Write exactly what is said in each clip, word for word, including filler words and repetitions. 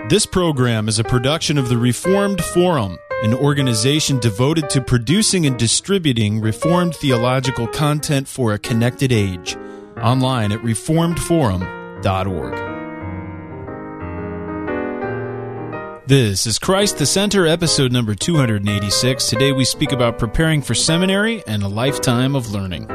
This program is a production of the Reformed Forum, an organization devoted to producing and distributing Reformed theological content for a connected age. Online at reformed forum dot org. This is Christ the Center, episode number two hundred eighty-six. Today we speak about preparing for seminary and a lifetime of learning.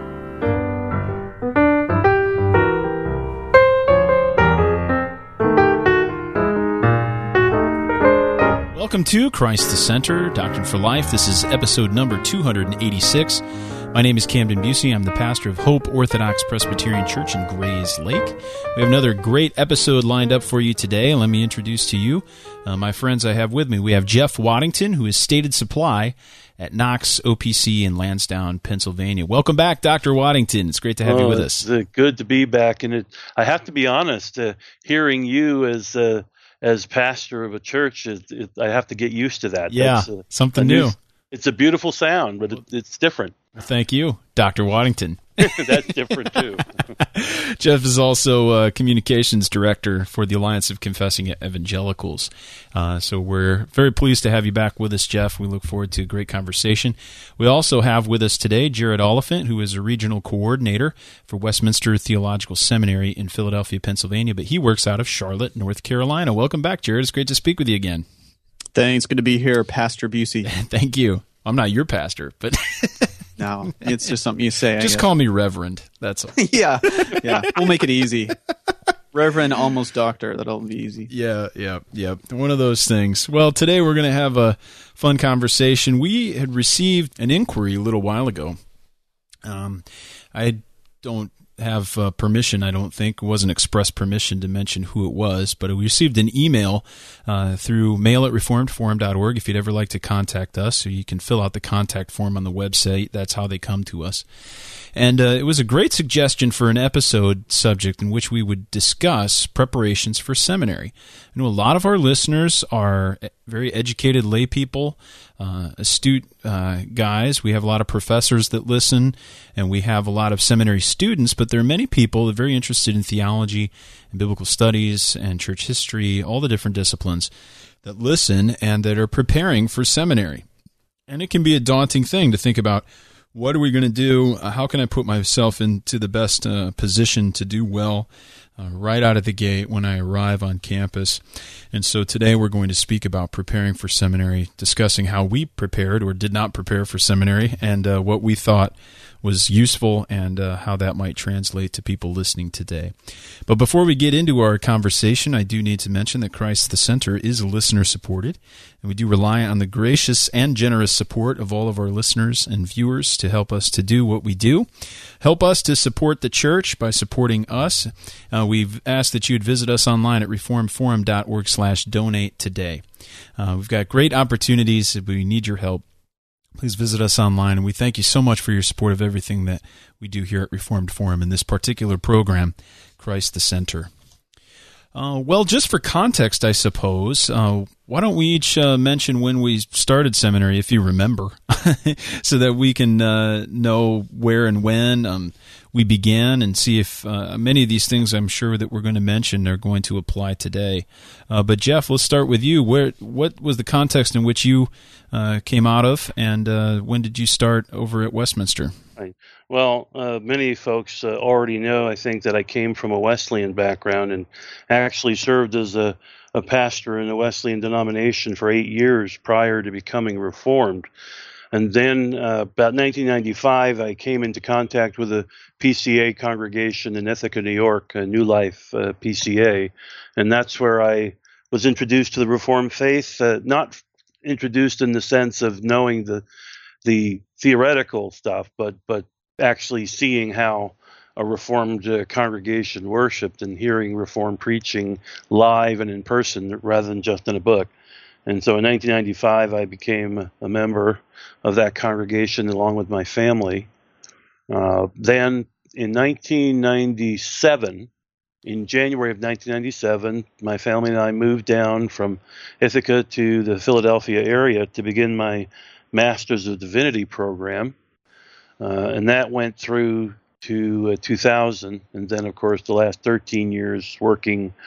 Welcome to Christ the Center, Doctrine for Life. This is episode number two hundred eighty-six. My name is Camden Busey. I'm the pastor of Hope Orthodox Presbyterian Church in Grays Lake. We have another great episode lined up for you today. Let me introduce to you uh, my friends I have with me. We have Jeff Waddington, who is Stated Supply at Knox O P C in Lansdowne, Pennsylvania. Welcome back, Doctor Waddington. It's great to have oh, you with us. It's uh, good to be back. And it, I have to be honest, uh, hearing you as uh, as pastor of a church, it, it, I have to get used to that. Yeah, That's, uh, something new. It's a beautiful sound, but it, it's different. Thank you, Doctor Waddington. That's different, too. Jeff is also uh, communications director for the Alliance of Confessing Evangelicals. Uh, so we're very pleased to have you back with us, Jeff. We look forward to a great conversation. We also have with us today Jared Oliphant, who is a regional coordinator for Westminster Theological Seminary in Philadelphia, Pennsylvania, but he works out of Charlotte, North Carolina. Welcome back, Jared. It's great to speak with you again. Thanks. Good to be here, Pastor Busey. Thank you. I'm not your pastor, but... No, it's just something you say. Just call me Reverend. That's all. yeah, yeah. We'll make it easy. Reverend, almost doctor. That'll be easy. Yeah, yeah, yeah. One of those things. Well, today we're going to have a fun conversation. We had received an inquiry a little while ago. Um, I don't have uh, permission, I don't think. It wasn't express permission to mention who it was, but we received an email uh, through mail at reformed forum dot org if you'd ever like to contact us. So you can fill out the contact form on the website. That's how they come to us. And uh, it was a great suggestion for an episode subject in which we would discuss preparations for seminary. I know a lot of our listeners are very educated lay people, uh, astute uh, guys. We have a lot of professors that listen, and we have a lot of seminary students, but there are many people that are very interested in theology and biblical studies and church history, all the different disciplines that listen and that are preparing for seminary. And it can be a daunting thing to think about, what are we going to do? Uh, how can I put myself into the best uh, position to do well uh, right out of the gate when I arrive on campus? And so today we're going to speak about preparing for seminary, discussing how we prepared or did not prepare for seminary, and uh, what we thought was useful and uh, how that might translate to people listening today. But before we get into our conversation, I do need to mention that Christ the Center is listener-supported, and we do rely on the gracious and generous support of all of our listeners and viewers to help us to do what we do. Help us to support the church by supporting us. Uh, we've asked that you'd visit us online at reformed forum dot org slash donate today. Uh, we've got great opportunities. We need your help. Please visit us online, and we thank you so much for your support of everything that we do here at Reformed Forum in this particular program, Christ the Center. Uh, well, just for context, I suppose, uh, why don't we each uh, mention when we started seminary, if you remember, so that we can uh, know where and when um, we began and see if uh, many of these things I'm sure that we're going to mention are going to apply today. Uh, but Jeff, let's start with you. Where, what was the context in which you uh, came out of, and uh, when did you start over at Westminster? Right. Well, uh, many folks uh, already know, I think, that I came from a Wesleyan background and actually served as a, a pastor in a Wesleyan denomination for eight years prior to becoming Reformed. And then uh, about nineteen ninety-five, I came into contact with a P C A congregation in Ithaca, New York, a New Life uh, P C A. And that's where I was introduced to the Reformed faith, uh, not introduced in the sense of knowing the the theoretical stuff, but but actually seeing how a Reformed uh, congregation worshipped and hearing Reformed preaching live and in person rather than just in a book. And so in nineteen ninety-five, I became a member of that congregation along with my family. Uh, then in nineteen ninety-seven, in January of nineteen ninety-seven, my family and I moved down from Ithaca to the Philadelphia area to begin my Masters of Divinity program. Uh, and that went through to uh, two thousand. And then, of course, the last thirteen years working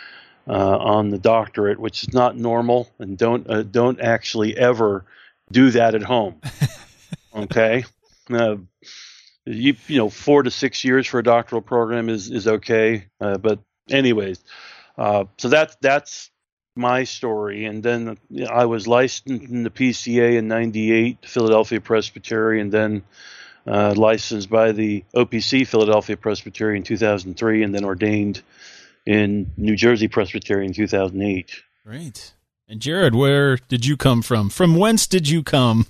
uh, on the doctorate, which is not normal, and don't uh, don't actually ever do that at home. Okay, uh, you you know four to six years for a doctoral program is is okay, uh, but anyways, uh, so that's that's my story. And then you know, I was licensed in the P C A in ninety-eight, Philadelphia Presbytery, and then uh, licensed by the O P C Philadelphia Presbytery in two thousand three, and then ordained in New Jersey Presbytery in two thousand eight. Great. And Jared, where did you come from? From whence did you come?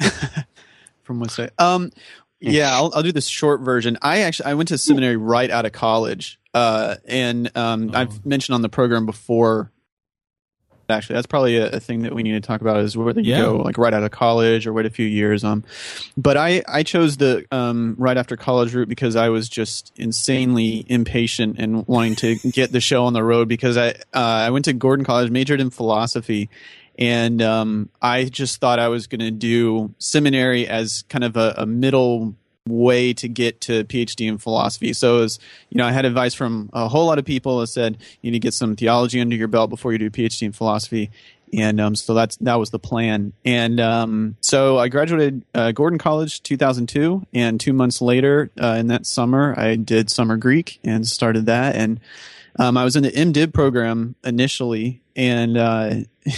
From whence? I, um, yeah, I'll, I'll do the short version. I actually I went to seminary right out of college, uh, and um, Oh. I've mentioned on the program before. Actually, that's probably a, a thing that we need to talk about is whether you Yeah. go like right out of college or wait a few years. Um, but I, I chose the um, right after college route because I was just insanely impatient and wanting to get the show on the road because I uh, I went to Gordon College, majored in philosophy, and um, I just thought I was going to do seminary as kind of a, a middle way to get to PhD in philosophy. So it was, you know, I had advice from a whole lot of people that said you need to get some theology under your belt before you do a PhD in philosophy. And um, so that's that was the plan. And um, so I graduated uh, Gordon College two thousand two, and two months later uh, in that summer, I did summer Greek and started that. And um, I was in the MDiv program initially. And uh,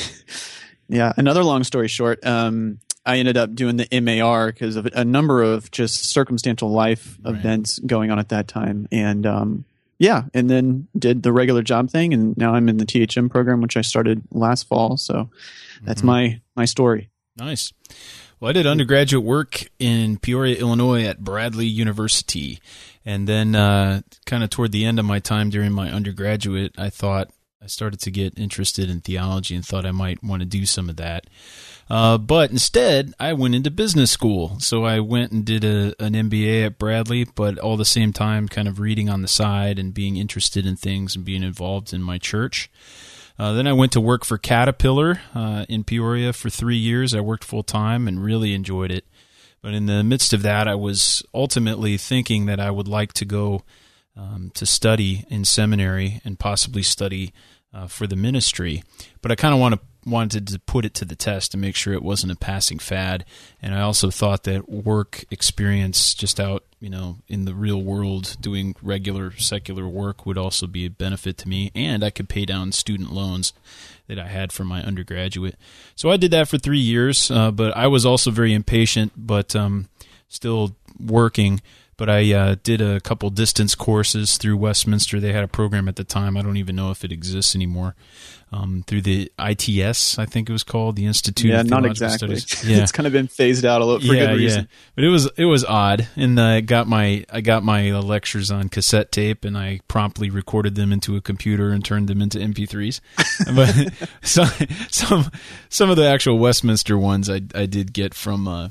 yeah, another long story short, um, I ended up doing the M A R because of a number of just circumstantial life Right. events going on at that time. And um, yeah, and then did the regular job thing. And now I'm in the T H M program, which I started last fall. So that's Mhm. my, my story. Nice. Well, I did undergraduate work in Peoria, Illinois at Bradley University. And then uh, kind of toward the end of my time during my undergraduate, I thought I started to get interested in theology and thought I might want to do some of that. Uh, but instead, I went into business school. So I went and did a, an M B A at Bradley, but all the same time kind of reading on the side and being interested in things and being involved in my church. Uh, then I went to work for Caterpillar uh, in Peoria for three years. I worked full-time and really enjoyed it. But in the midst of that, I was ultimately thinking that I would like to go um, to study in seminary and possibly study uh, for the ministry. But I kind of want to wanted to put it to the test to make sure it wasn't a passing fad. And I also thought that work experience just out, you know, in the real world doing regular secular work would also be a benefit to me, and I could pay down student loans that I had from my undergraduate. So I did that for three years, uh, but I was also very impatient, but um, still working. But I uh, did a couple distance courses through Westminster. They had a program at the time. I don't even know if it exists anymore. Um, through the I T S, I think it was called, the Institute Yeah, of not Theological exactly. Studies. Yeah. It's kind of been phased out a little for yeah, good reason. Yeah. But it was it was odd, and I got my I got my uh, lectures on cassette tape, and I promptly recorded them into a computer and turned them into M P threes. But some some some of the actual Westminster ones I I did get from uh,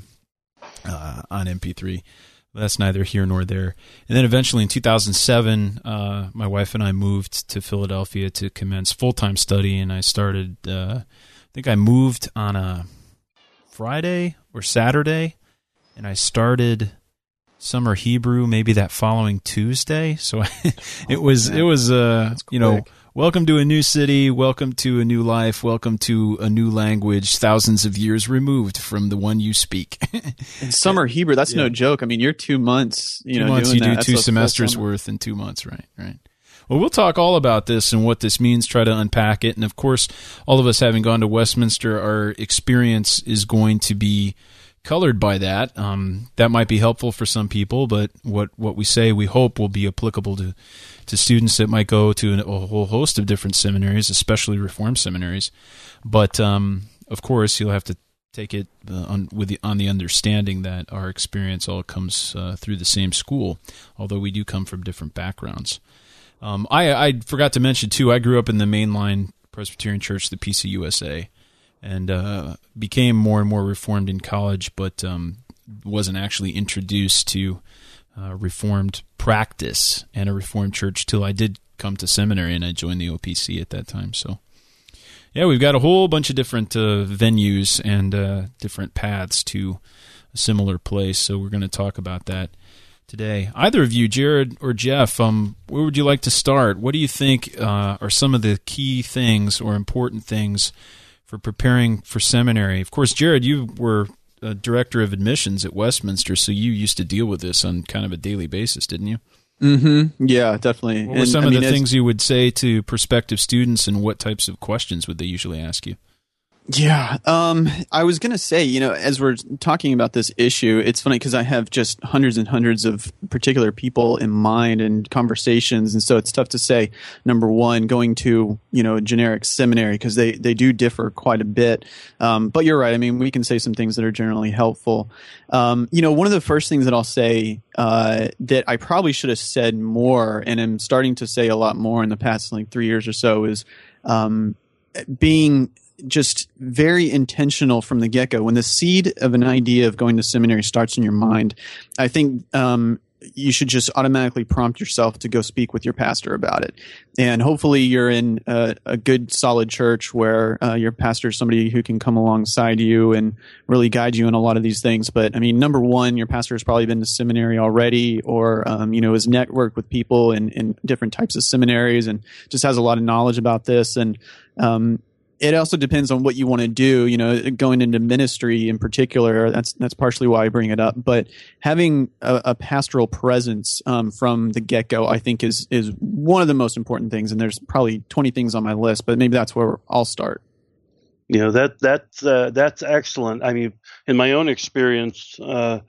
uh, on M P three. That's neither here nor there. And then eventually in two thousand seven, uh, my wife and I moved to Philadelphia to commence full-time study, and I started, uh, I think I moved on a Friday or Saturday, and I started summer Hebrew maybe that following Tuesday. So it was, it was, uh, you know, welcome to a new city, welcome to a new life, welcome to a new language thousands of years removed from the one you speak. And summer Hebrew, that's Yeah. no joke. I mean, you're two months, you two know, months, doing you do that. That's two a full semesters summer. worth in two months, right? Right. Well, we'll talk all about this and what this means, try to unpack it. And of course, all of us having gone to Westminster, our experience is going to be colored by that. Um, that might be helpful for some people, but what, what we say, we hope will be applicable to, to students that might go to an, a whole host of different seminaries, especially Reformed seminaries. But, um, of course, you'll have to take it uh, on, with the, on the understanding that our experience all comes uh, through the same school, although we do come from different backgrounds. Um, I, I forgot to mention, too, I grew up in the mainline Presbyterian Church, the P C U S A, and uh, became more and more Reformed in college, but um, wasn't actually introduced to uh, Reformed practice and a Reformed church till I did come to seminary, and I joined the O P C at that time. So, yeah, we've got a whole bunch of different uh, venues and uh, different paths to a similar place, so we're going to talk about that today. Either of you, Jared or Jeff, um, where would you like to start? What do you think uh, are some of the key things or important things for preparing for seminary? Of course, Jared, you were a director of admissions at Westminster, so you used to deal with this on kind of a daily basis, didn't you? Mm-hmm. Yeah, definitely. What were and, some I of mean, the as, things you would say to prospective students, and what types of questions would they usually ask you? Yeah, um, I was going to say, you know, as we're talking about this issue, it's funny because I have just hundreds and hundreds of particular people in mind and conversations. And so it's tough to say, number one, going to, you know, a generic seminary because they, they do differ quite a bit. Um, but you're right. I mean, we can say some things that are generally helpful. Um, you know, one of the first things that I'll say uh, that I probably should have said more, and I'm starting to say a lot more in the past like three years or so, is um, being just very intentional from the get-go. When the seed of an idea of going to seminary starts in your mind, I think um, you should just automatically prompt yourself to go speak with your pastor about it. And hopefully you're in a, a good, solid church where uh, your pastor is somebody who can come alongside you and really guide you in a lot of these things. But, I mean, number one, your pastor has probably been to seminary already, or, um, you know, has networked with people in, in different types of seminaries and just has a lot of knowledge about this. And um it also depends on what you want to do, you know, going into ministry in particular. That's that's partially why I bring it up. But having a, a pastoral presence um, from the get-go, I think, is is one of the most important things. And there's probably twenty things on my list, but maybe that's where I'll start. You know, that that's uh, that's excellent. I mean, in my own experience, uh,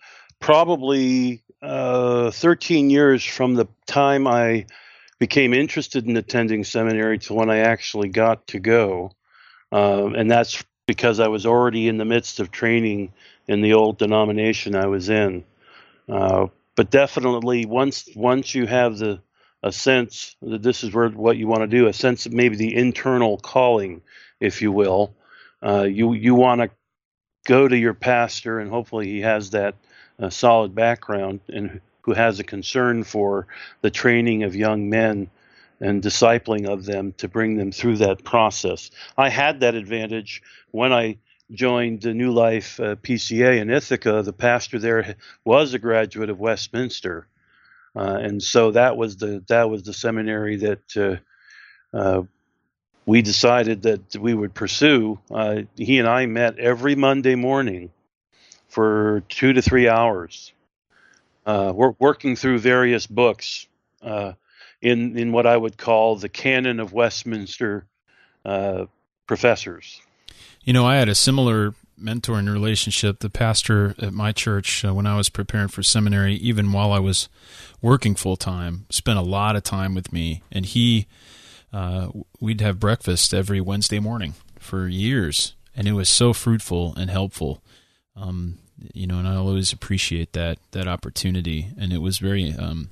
probably uh, thirteen years from the time I became interested in attending seminary to when I actually got to go. Um, and that's because I was already in the midst of training in the old denomination I was in. Uh, but definitely, once once you have the a sense that this is where, what you want to do, a sense of maybe the internal calling, if you will, uh, you you want to go to your pastor, and hopefully he has that uh, solid background and who has a concern for the training of young men and discipling of them to bring them through that process. I had that advantage when I joined the New Life uh, P C A in Ithaca. The pastor there was a graduate of Westminster, uh, and so that was the that was the seminary that uh, uh, we decided that we would pursue. Uh, he and I met every Monday morning for two to three hours. Uh, we're working through various books. Uh, in in what I would call the canon of Westminster uh, professors. You know, I had a similar mentoring relationship. The pastor at my church, uh, when I was preparing for seminary, even while I was working full-time, spent a lot of time with me. And he, uh, we'd have breakfast every Wednesday morning for years. And it was so fruitful and helpful. Um, you know, and I always appreciate that that opportunity. And it was very um,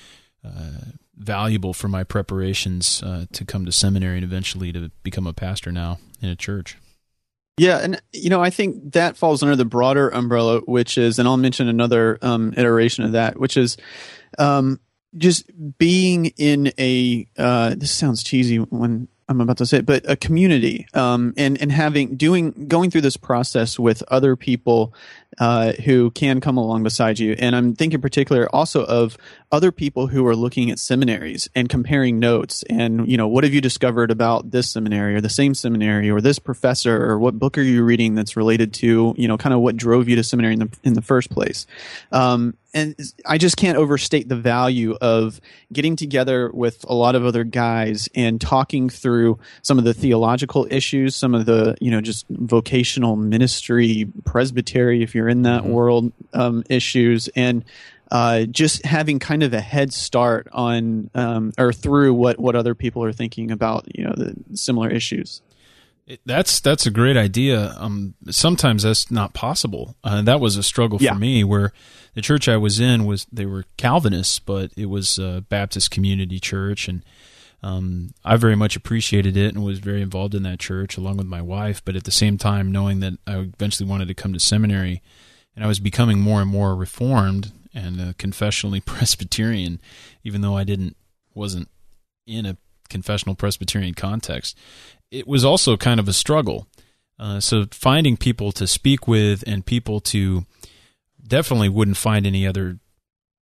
uh, valuable for my preparations uh, to come to seminary and eventually to become a pastor now in a church. Yeah, and you know, I think that falls under the broader umbrella, which is, and I'll mention another um, iteration of that, which is um, just being in a. Uh, this sounds cheesy when I'm about to say it, but a community, um, and and having doing going through this process with other people uh, who can come along beside you. And I'm thinking in particular also of other people who are looking at seminaries and comparing notes. And, you know, what have you discovered about this seminary or the same seminary or this professor, or what book are you reading that's related to, you know, kind of what drove you to seminary in the in the first place. Um, and I just can't overstate the value of getting together with a lot of other guys and talking through some of the theological issues, some of the, you know, just vocational ministry, presbytery, if you're in that mm-hmm. world, um, issues, and uh, just having kind of a head start on um, or through what, what other people are thinking about, you know, the similar issues. That's that's a great idea. Um, sometimes that's not possible. Uh, that was a struggle for yeah. me, where the church I was in was they were Calvinists, but it was a Baptist community church, and um, I very much appreciated it and was very involved in that church along with my wife. But at the same time, knowing that I eventually wanted to come to seminary, and I was becoming more and more Reformed and uh, confessionally Presbyterian, even though I didn't wasn't in a confessional Presbyterian context. It was also kind of a struggle. Uh, so finding people to speak with and people to definitely wouldn't find any other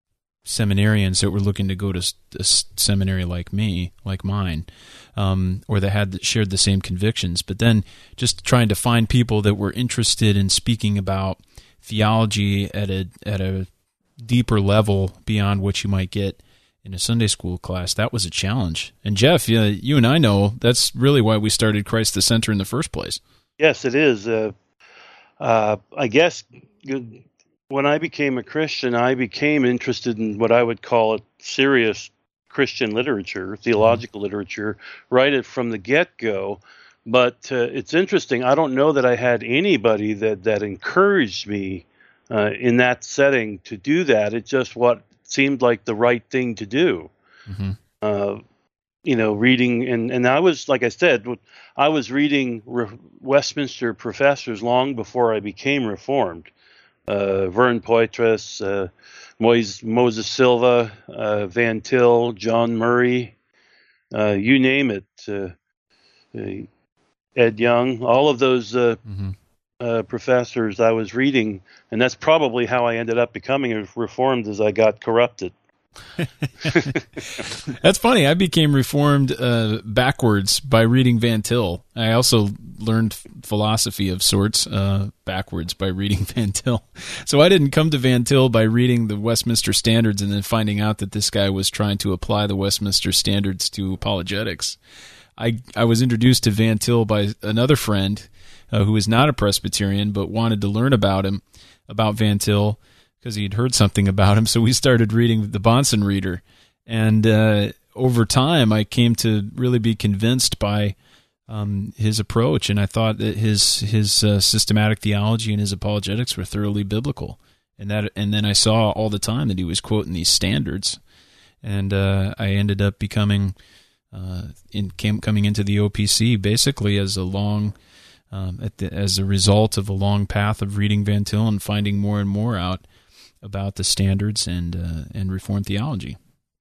seminarians that were looking to go to a seminary like me, like mine, um, or that had shared the same convictions. But then just trying to find people that were interested in speaking about theology at a at a deeper level beyond what you might get in a Sunday school class, that was a challenge. And Jeff, you, you and I know that's really why we started Christ the Center in the first place. Yes, it is. Uh, uh, I guess when I became a Christian, I became interested in what I would call a serious Christian literature, theological mm-hmm. literature, right from the get-go. But uh, it's interesting. I don't know that I had anybody that, that encouraged me uh, in that setting to do that. It's just what seemed like the right thing to do. Mm-hmm. Uh, you know, reading, and, and I was, like I said, I was reading Re- Westminster professors long before I became Reformed. Uh, Vern Poitras, uh, Moise, Moses Silva, uh, Van Til, John Murray, uh, you name it, uh, uh, Ed Young, all of those uh, mm-hmm. uh, professors I was reading, and that's probably how I ended up becoming a Reformed as I got corrupted. That's funny. I became Reformed uh, backwards by reading Van Til. I also learned philosophy of sorts uh, backwards by reading Van Til. So I didn't come to Van Til by reading the Westminster Standards and then finding out that this guy was trying to apply the Westminster Standards to apologetics. I, I was introduced to Van Til by another friend uh, who was not a Presbyterian but wanted to learn about him, about Van Til, because he'd heard something about him. So we started reading the Bahnsen Reader. And uh, over time, I came to really be convinced by um, his approach. And I thought that his his uh, systematic theology and his apologetics were thoroughly biblical. And that, and then I saw all the time that he was quoting these standards. And uh, I ended up becoming, uh, in came, coming into the O P C basically as a long, um, at the, as a result of a long path of reading Van Til and finding more and more out about the standards and uh, and Reformed theology.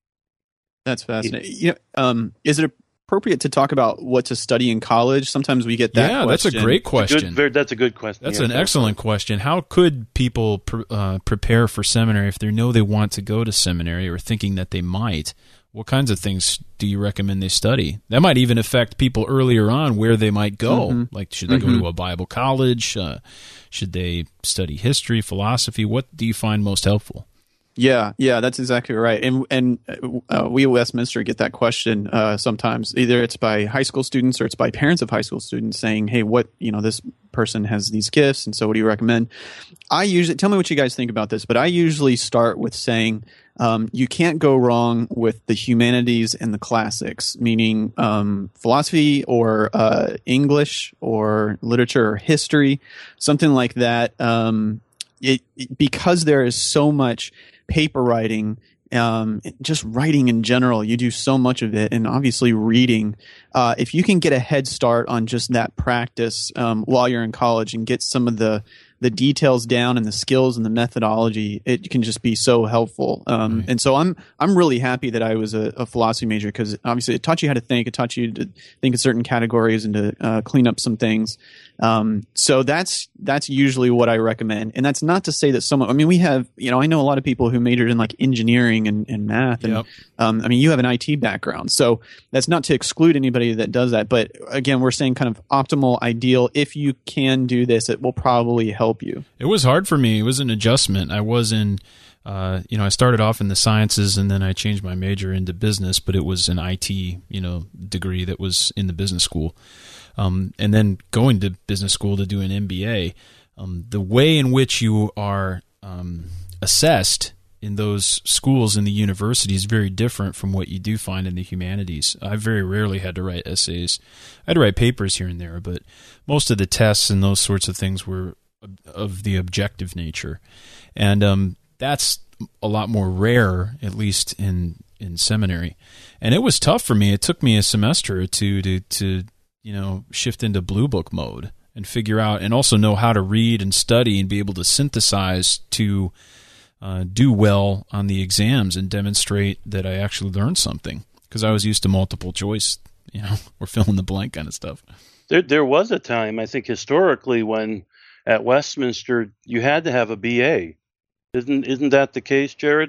That's fascinating. You know, um, is it appropriate to talk about what to study in college? Sometimes we get that. Yeah, question. That's a great question. A good, that's a good question. That's yeah, an excellent question. How could people pr- uh, prepare for seminary if they know they want to go to seminary or thinking that they might? What kinds of things do you recommend they study? That might even affect people earlier on where they might go. Mm-hmm. Like, should they mm-hmm. go to a Bible college? Uh, should they study history, philosophy? What do you find most helpful? Yeah, yeah, that's exactly right. And and uh, we at Westminster get that question uh, sometimes. Either it's by high school students or it's by parents of high school students saying, "Hey, what you know, this person has these gifts, and so what do you recommend?" I usually tell me what you guys think about this, but I usually start with saying um, you can't go wrong with the humanities and the classics, meaning um, philosophy or uh, English or literature or history, something like that. Um, it, it, because there is so much paper writing, um, just writing in general, you do so much of it, and obviously reading. Uh, if you can get a head start on just that practice um, while you're in college and get some of the the details down and the skills and the methodology, it can just be so helpful. Um, right. And so I'm I'm really happy that I was a, a philosophy major, because obviously it taught you how to think, it taught you to think in certain categories and to uh, clean up some things. Um, so that's that's usually what I recommend. And that's not to say that someone, I mean, we have, you know, I know a lot of people who majored in like engineering and, and math. And yep. um, I mean, you have an I T background. So that's not to exclude anybody that does that. But again, we're saying kind of optimal, ideal. If you can do this, it will probably help you. It was hard for me. It was an adjustment. I was in, uh, you know, I started off in the sciences and then I changed my major into business, but it was an I T, you know, degree that was in the business school. Um, and then going to business school to do an M B A, um, the way in which you are um, assessed in those schools and the university is very different from what you do find in the humanities. I very rarely had to write essays. I had to write papers here and there, but most of the tests and those sorts of things were of the objective nature. And um, that's a lot more rare, at least in, in seminary. And it was tough for me. It took me a semester or two to, to you know, shift into Blue Book mode and figure out, and also know how to read and study and be able to synthesize to uh, do well on the exams and demonstrate that I actually learned something, because I was used to multiple choice, you know, or fill in the blank kind of stuff. There, there was a time, I think, historically when at Westminster you had to have a B A. Isn't isn't that the case, Jared?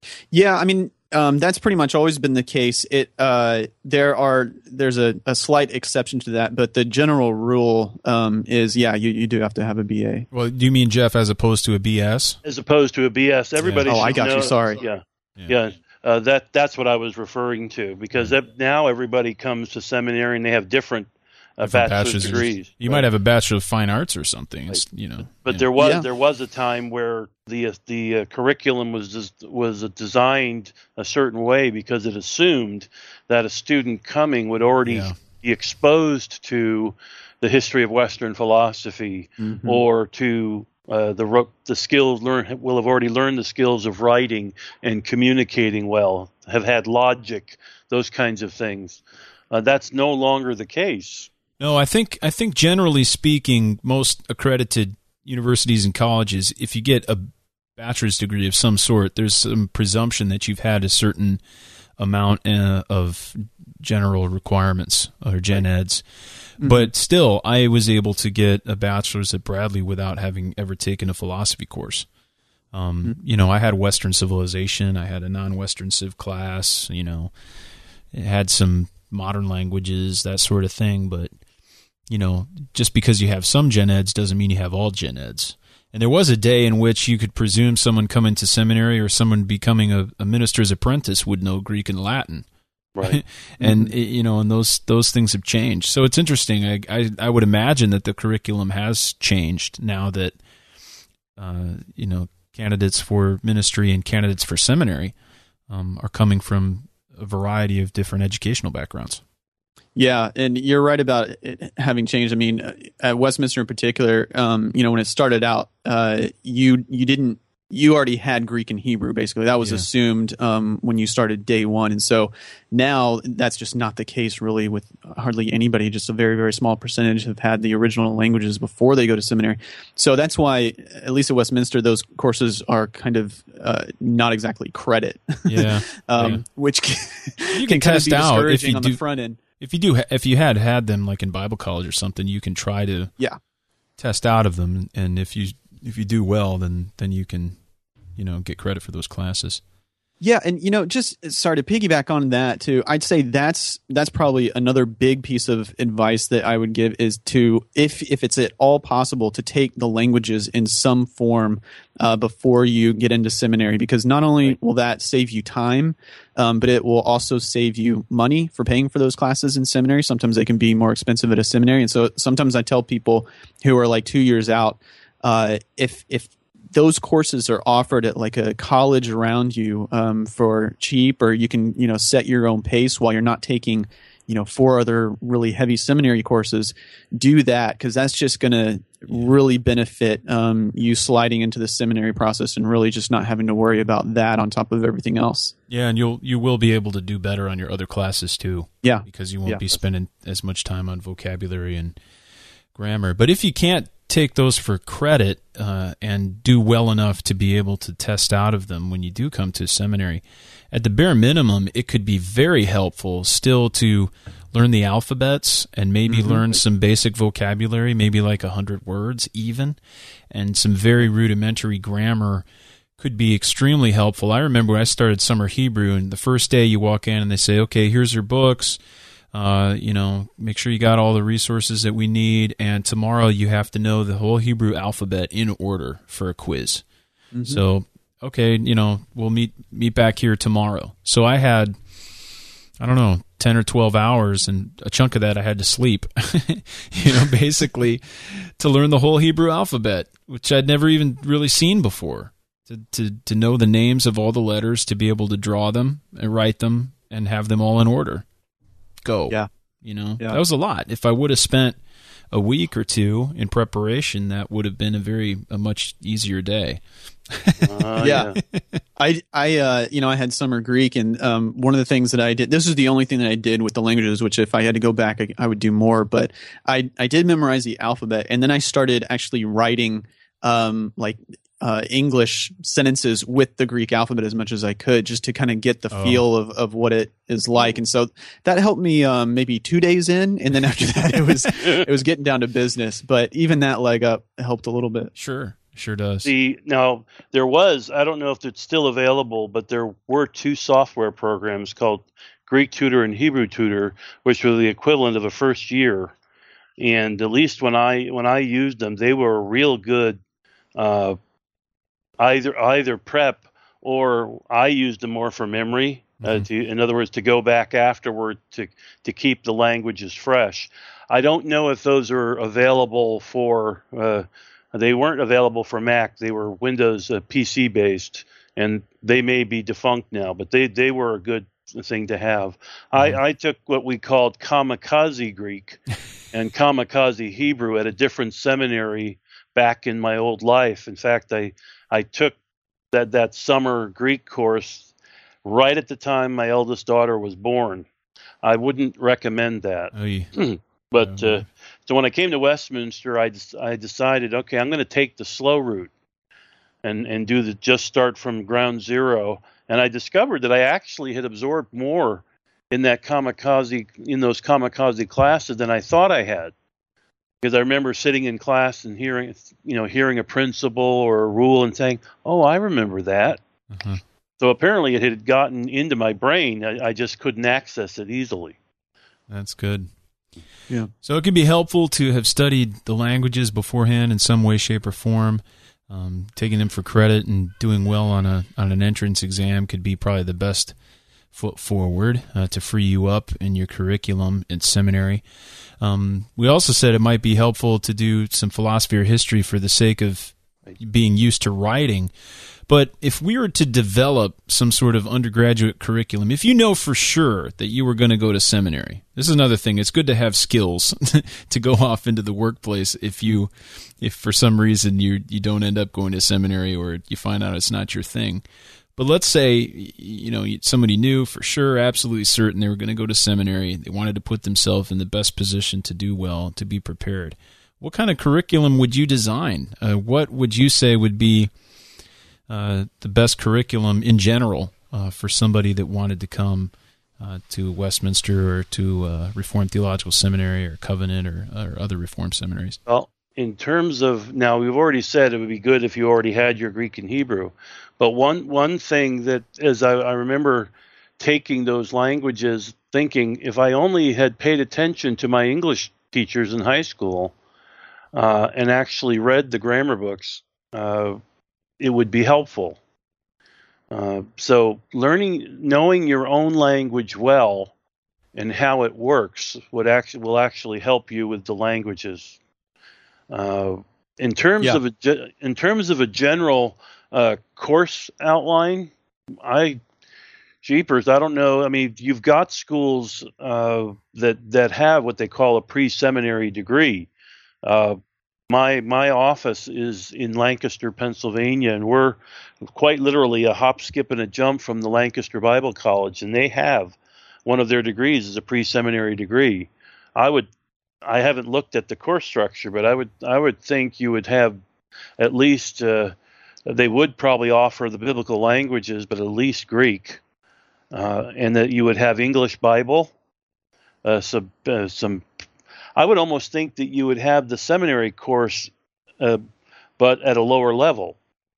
Yeah, I mean, um, that's pretty much always been the case. It uh, there are there's a, a slight exception to that, but the general rule um, is yeah, you, you do have to have a B A. Well, do you mean, Jeff, as opposed to a B S? As opposed to a B S, everybody. Yeah. Oh, should I got know, you. Sorry. Yeah, Yeah. yeah. Uh, that that's what I was referring to, because that, now everybody comes to seminary and they have different, uh, Different bachelor's degrees. You right? might have a Bachelor of Fine Arts or something. It's, you know, But yeah. there was Yeah. there was a time where the uh, the uh, curriculum was des- was designed a certain way because it assumed that a student coming would already Yeah. be exposed to the history of Western philosophy, Mhm. or to uh, the ro- the skills learn will have already learned the skills of writing and communicating well, have had logic, those kinds of things. Uh, that's no longer the case. No, I think I think generally speaking, most accredited universities and colleges, if you get a bachelor's degree of some sort, there's some presumption that you've had a certain amount uh, of general requirements or gen eds. Mm-hmm. But still, I was able to get a bachelor's at Bradley without having ever taken a philosophy course. Um, mm-hmm. You know, I had Western civilization, I had a non-Western civ class, you know, it had some modern languages, that sort of thing, but you know, just because you have some gen eds doesn't mean you have all gen eds. And there was a day in which you could presume someone coming to seminary or someone becoming a, a minister's apprentice would know Greek and Latin. Right. and, mm-hmm. you know, and those those things have changed. So it's interesting. I, I, I would imagine that the curriculum has changed now that, uh, you know, candidates for ministry and candidates for seminary um, are coming from a variety of different educational backgrounds. Yeah, and you're right about it having changed. I mean, at Westminster in particular, um, you know, when it started out, uh, you you didn't you already had Greek and Hebrew. Basically, that was Yeah. assumed um, when you started day one, and so now that's just not the case. Really, with hardly anybody, just a very very small percentage have had the original languages before they go to seminary. So that's why, at least at Westminster, those courses are kind of uh, not exactly credit. Yeah, um, yeah. which can, You can kind of test be out if discouraging you on do. the front end. If you do, if you had had them like in Bible college or something, you can try to Yeah. test out of them, and if you if you do well, then then you can, you know, get credit for those classes. Yeah, and you know, just sorry to piggyback on that too. I'd say that's that's probably another big piece of advice that I would give is to, if if it's at all possible, to take the languages in some form uh, before you get into seminary, because not only will that save you time, um, but it will also save you money for paying for those classes in seminary. Sometimes they can be more expensive at a seminary, and so sometimes I tell people who are like two years out, uh, if if those courses are offered at like a college around you um, for cheap, or you can, you know, set your own pace while you're not taking, you know, four other really heavy seminary courses, do that, because that's just going to really benefit um, you sliding into the seminary process and really just not having to worry about that on top of everything else. Yeah, and you'll you will be able to do better on your other classes too. Yeah, because you won't yeah. be spending as much time on vocabulary and grammar. But if you can't take those for credit uh, and do well enough to be able to test out of them when you do come to seminary, at the bare minimum, it could be very helpful still to learn the alphabets and maybe mm-hmm. learn some basic vocabulary, maybe like a hundred words even, and some very rudimentary grammar could be extremely helpful. I remember when I started summer Hebrew, and the first day you walk in and they say, okay, here's your books. Uh, you know, make sure you got all the resources that we need, and tomorrow you have to know the whole Hebrew alphabet in order for a quiz. Mm-hmm. So, okay, you know, we'll meet meet back here tomorrow. So I had, I don't know, ten or twelve hours, and a chunk of that I had to sleep, you know, basically to learn the whole Hebrew alphabet, which I'd never even really seen before, to, to, to know the names of all the letters, to be able to draw them and write them and have them all in order. Go. Yeah. You know, yeah. that was a lot. If I would have spent a week or two in preparation, that would have been a very, a much easier day. uh, yeah. yeah. I, I, uh, you know, I had summer Greek, and um, one of the things that I did, this is the only thing that I did with the languages, which if I had to go back, I, I would do more, but I, I did memorize the alphabet, and then I started actually writing, um, like, Uh, English sentences with the Greek alphabet as much as I could, just to kind of get the oh. feel of, of what it is like. And so that helped me um, maybe two days in, and then after that it was it was getting down to business. But even that leg up helped a little bit. Sure. Sure does. The now there was, I don't know if it's still available, but there were two software programs called Greek Tutor and Hebrew Tutor, which were the equivalent of a first year. And at least when I when I used them, they were real good. Uh, either either prep, or I used them more for memory. Uh, Mm-hmm. to, in other words, to go back afterward to to keep the languages fresh. I don't know if those are available for. Uh, they weren't available for Mac. They were Windows uh, P C based, and they may be defunct now. But they they were a good thing to have. Mm-hmm. I, I took what we called kamikaze Greek and kamikaze Hebrew at a different seminary back in my old life. In fact, I I took that that summer Greek course right at the time my eldest daughter was born. I wouldn't recommend that. Oh, yeah. But Oh, uh, so when I came to Westminster, I, I decided, okay, I'm going to take the slow route and, and do the just start from ground zero. And I discovered that I actually had absorbed more in that kamikaze, in those kamikaze classes than I thought I had. Because I remember sitting in class and hearing, you know, hearing a principle or a rule and saying, oh, I remember that. Uh-huh. So apparently it had gotten into my brain. I, I just couldn't access it easily. That's good. Yeah. So it can be helpful to have studied the languages beforehand in some way, shape, or form. Um, taking them for credit and doing well on a on an entrance exam could be probably the best foot forward uh, to free you up in your curriculum in seminary. Um, we also said it might be helpful to do some philosophy or history for the sake of being used to writing. But if we were to develop some sort of undergraduate curriculum, if you know for sure that you were going to go to seminary, this is another thing. It's good to have skills to go off into the workplace if you, if for some reason you you don't end up going to seminary or you find out it's not your thing. But let's say, you know, somebody knew for sure, absolutely certain they were going to go to seminary. They wanted to put themselves in the best position to do well, to be prepared. What kind of curriculum would you design? Uh, what would you say would be uh, the best curriculum in general uh, for somebody that wanted to come uh, to Westminster or to uh, Reformed Theological Seminary or Covenant or, or other Reformed seminaries? Well, in terms of, now we've already said it would be good if you already had your Greek and Hebrew. But one one thing that, as I, I remember taking those languages, thinking if I only had paid attention to my English teachers in high school uh, and actually read the grammar books, uh, it would be helpful. Uh, so learning, knowing your own language well and how it works would actually will actually help you with the languages. Uh, in terms Yeah. of a in terms of a general uh, course outline, I jeepers, I don't know. I mean, you've got schools uh, that that have what they call a pre-seminary degree. Uh, my my office is in Lancaster, Pennsylvania, and we're quite literally a hop, skip, and a jump from the Lancaster Bible College, and they have one of their degrees is a pre-seminary degree. I would. I haven't looked at the course structure, but I would I would think you would have at least uh, they would probably offer the biblical languages, but at least Greek, uh, and that you would have English Bible, uh, some uh, some. I would almost think that you would have the seminary course, uh, but at a lower level.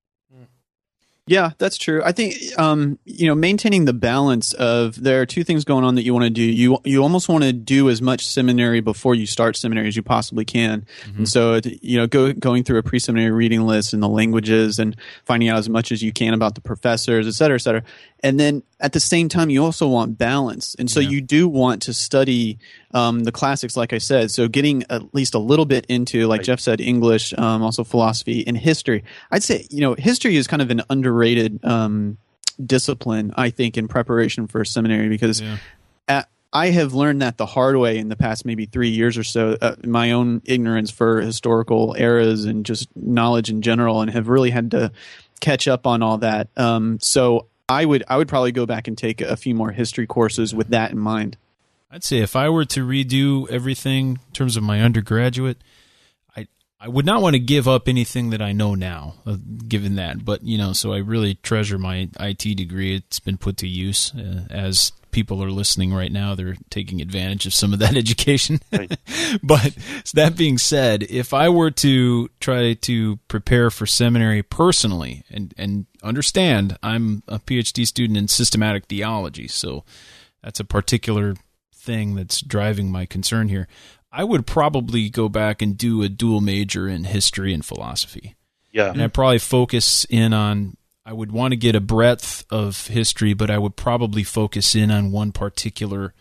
Yeah, that's true. I think um, you know, maintaining the balance of there are two things going on that you want to do. You you almost want to do as much seminary before you start seminary as you possibly can. Mm-hmm. And so, you know, go, going through a pre-seminary reading list and the languages and finding out as much as you can about the professors, et cetera, et cetera. And then at the same time, you also want balance. And so Yeah. you do want to study um, the classics, like I said. So getting at least a little bit into, like Right. Jeff said, English, um, also philosophy and history. I'd say, you know, history is kind of an underrated um, discipline, I think, in preparation for seminary because Yeah. at, I have learned that the hard way in the past maybe three years or so, uh, my own ignorance for historical eras and just knowledge in general, and have really had to catch up on all that. Um, so I would I would probably go back and take a few more history courses with that in mind. I'd say if I were to redo everything in terms of my undergraduate, I I would not want to give up anything that I know now, uh, given that. But, you know, so I really treasure my I T degree. It's been put to use. Uh, as people are listening right now, they're taking advantage of some of that education. Right. But that being said, if I were to try to prepare for seminary personally, and, and understand I'm a PhD student in systematic theology, so that's a particular thing that's driving my concern here, I would probably go back and do a dual major in history and philosophy. Yeah. And I'd probably focus in on, I would want to get a breadth of history, but I would probably focus in on one particular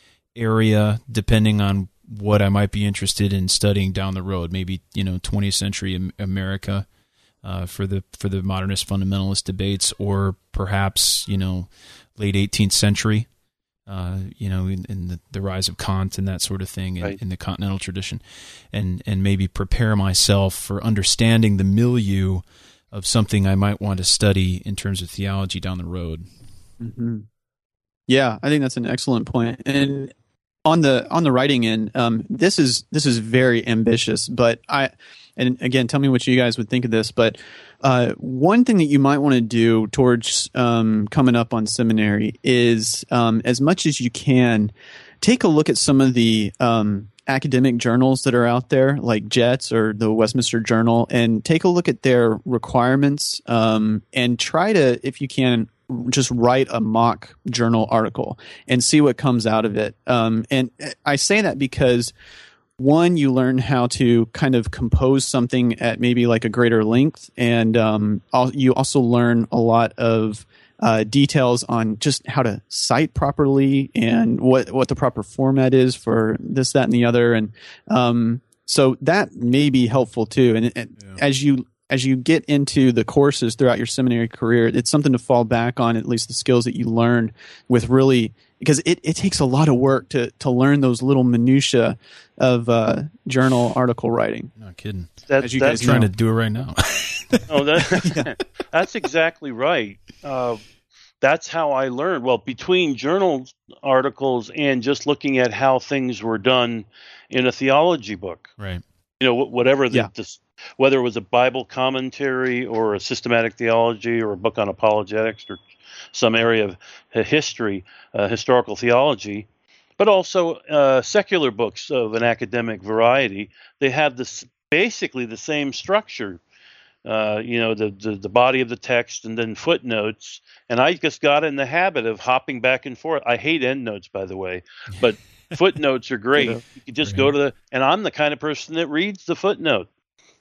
area, depending on what I might be interested in studying down the road. Maybe, you know, twentieth century America uh, for the for the modernist fundamentalist debates, or perhaps, you know, late eighteenth century. Uh, you know, in, in the, the rise of Kant and that sort of thing in, right. in the continental tradition, and, and maybe prepare myself for understanding the milieu of something I might want to study in terms of theology down the road. Mm-hmm. Yeah, I think that's an excellent point. And on the on the writing end, um, this is this is very ambitious. But I, and again, tell me what you guys would think of this. But uh, one thing that you might want to do towards um, coming up on seminary is, um, as much as you can, take a look at some of the um, academic journals that are out there, like JETS or the Westminster Journal, and take a look at their requirements um, and try to, if you can, just write a mock journal article and see what comes out of it. Um, and I say that because, one, you learn how to kind of compose something at maybe like a greater length, and um, you also learn a lot of uh, details on just how to cite properly and what, what the proper format is for this, that, and the other. And um, so that may be helpful too. And, and yeah. as you as you get into the courses throughout your seminary career, it's something to fall back on, at least the skills that you learn with really, because it, it takes a lot of work to, to learn those little minutia of uh, journal article writing. Not kidding. That, As you that's guys trying know. to do it right now. Oh, that, yeah. That's exactly right. Uh, that's how I learned. Well, between journal articles and just looking at how things were done in a theology book. Right. You know, whatever the, yeah. the whether it was a Bible commentary or a systematic theology or a book on apologetics or some area of history, uh, historical theology, but also uh, secular books of an academic variety. They have this basically the same structure, uh, you know, the, the the body of the text and then footnotes. And I just got in the habit of hopping back and forth. I hate endnotes, by the way, but footnotes are great. You can just go to the, and I'm the kind of person that reads the footnote.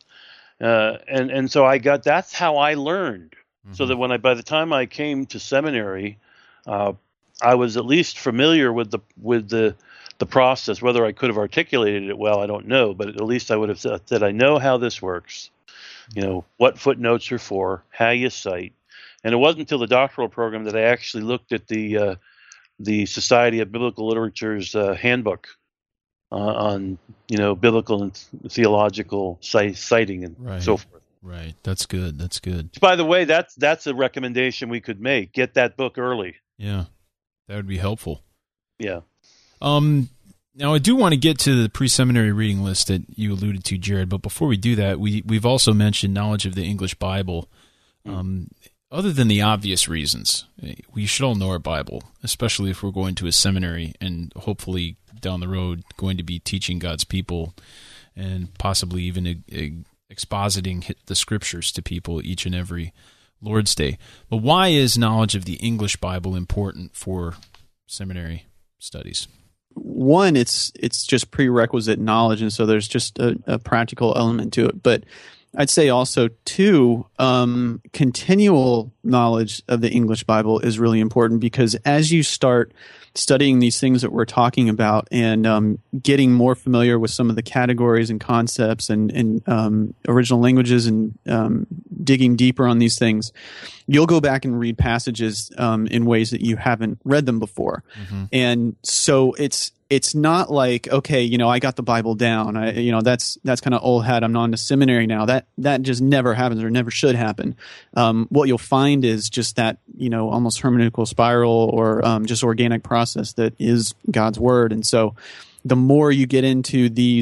Uh, and, and so I got, that's how I learned. Mm-hmm. So that when I, by the time I came to seminary, uh, I was at least familiar with the, with the, the process. Whether I could have articulated it well, I don't know, but at least I would have said that I know how this works, you know, what footnotes are for, how you cite. And it wasn't until the doctoral program that I actually looked at the, uh, the Society of Biblical Literature's uh, handbook uh, on, you know, biblical and theological citing and right. so forth. Right. That's good. That's good. By the way, that's that's a recommendation we could make. Get that book early. Yeah, that would be helpful. Yeah. Um. Now, I do want to get to the pre-seminary reading list that you alluded to, Jared. But before we do that, we we've also mentioned knowledge of the English Bible. Um. Other than the obvious reasons, we should all know our Bible, especially if we're going to a seminary and hopefully down the road going to be teaching God's people and possibly even a, a expositing the Scriptures to people each and every Lord's Day. But why is knowledge of the English Bible important for seminary studies? One, it's it's just prerequisite knowledge, and so there's just a, a practical element to it. But I'd say also, too, um, continual knowledge of the English Bible is really important, because as you start studying these things that we're talking about and um, getting more familiar with some of the categories and concepts and, and um, original languages and um, digging deeper on these things, you'll go back and read passages um, in ways that you haven't read them before. Mm-hmm. And so it's it's not like, okay, you know, I got the Bible down. I, you know, that's that's kind of old hat. I'm on to seminary now. That that just never happens, or never should happen. Um, what you'll find is just that, you know, almost hermeneutical spiral, or um, just organic process that is God's Word. And so the more you get into these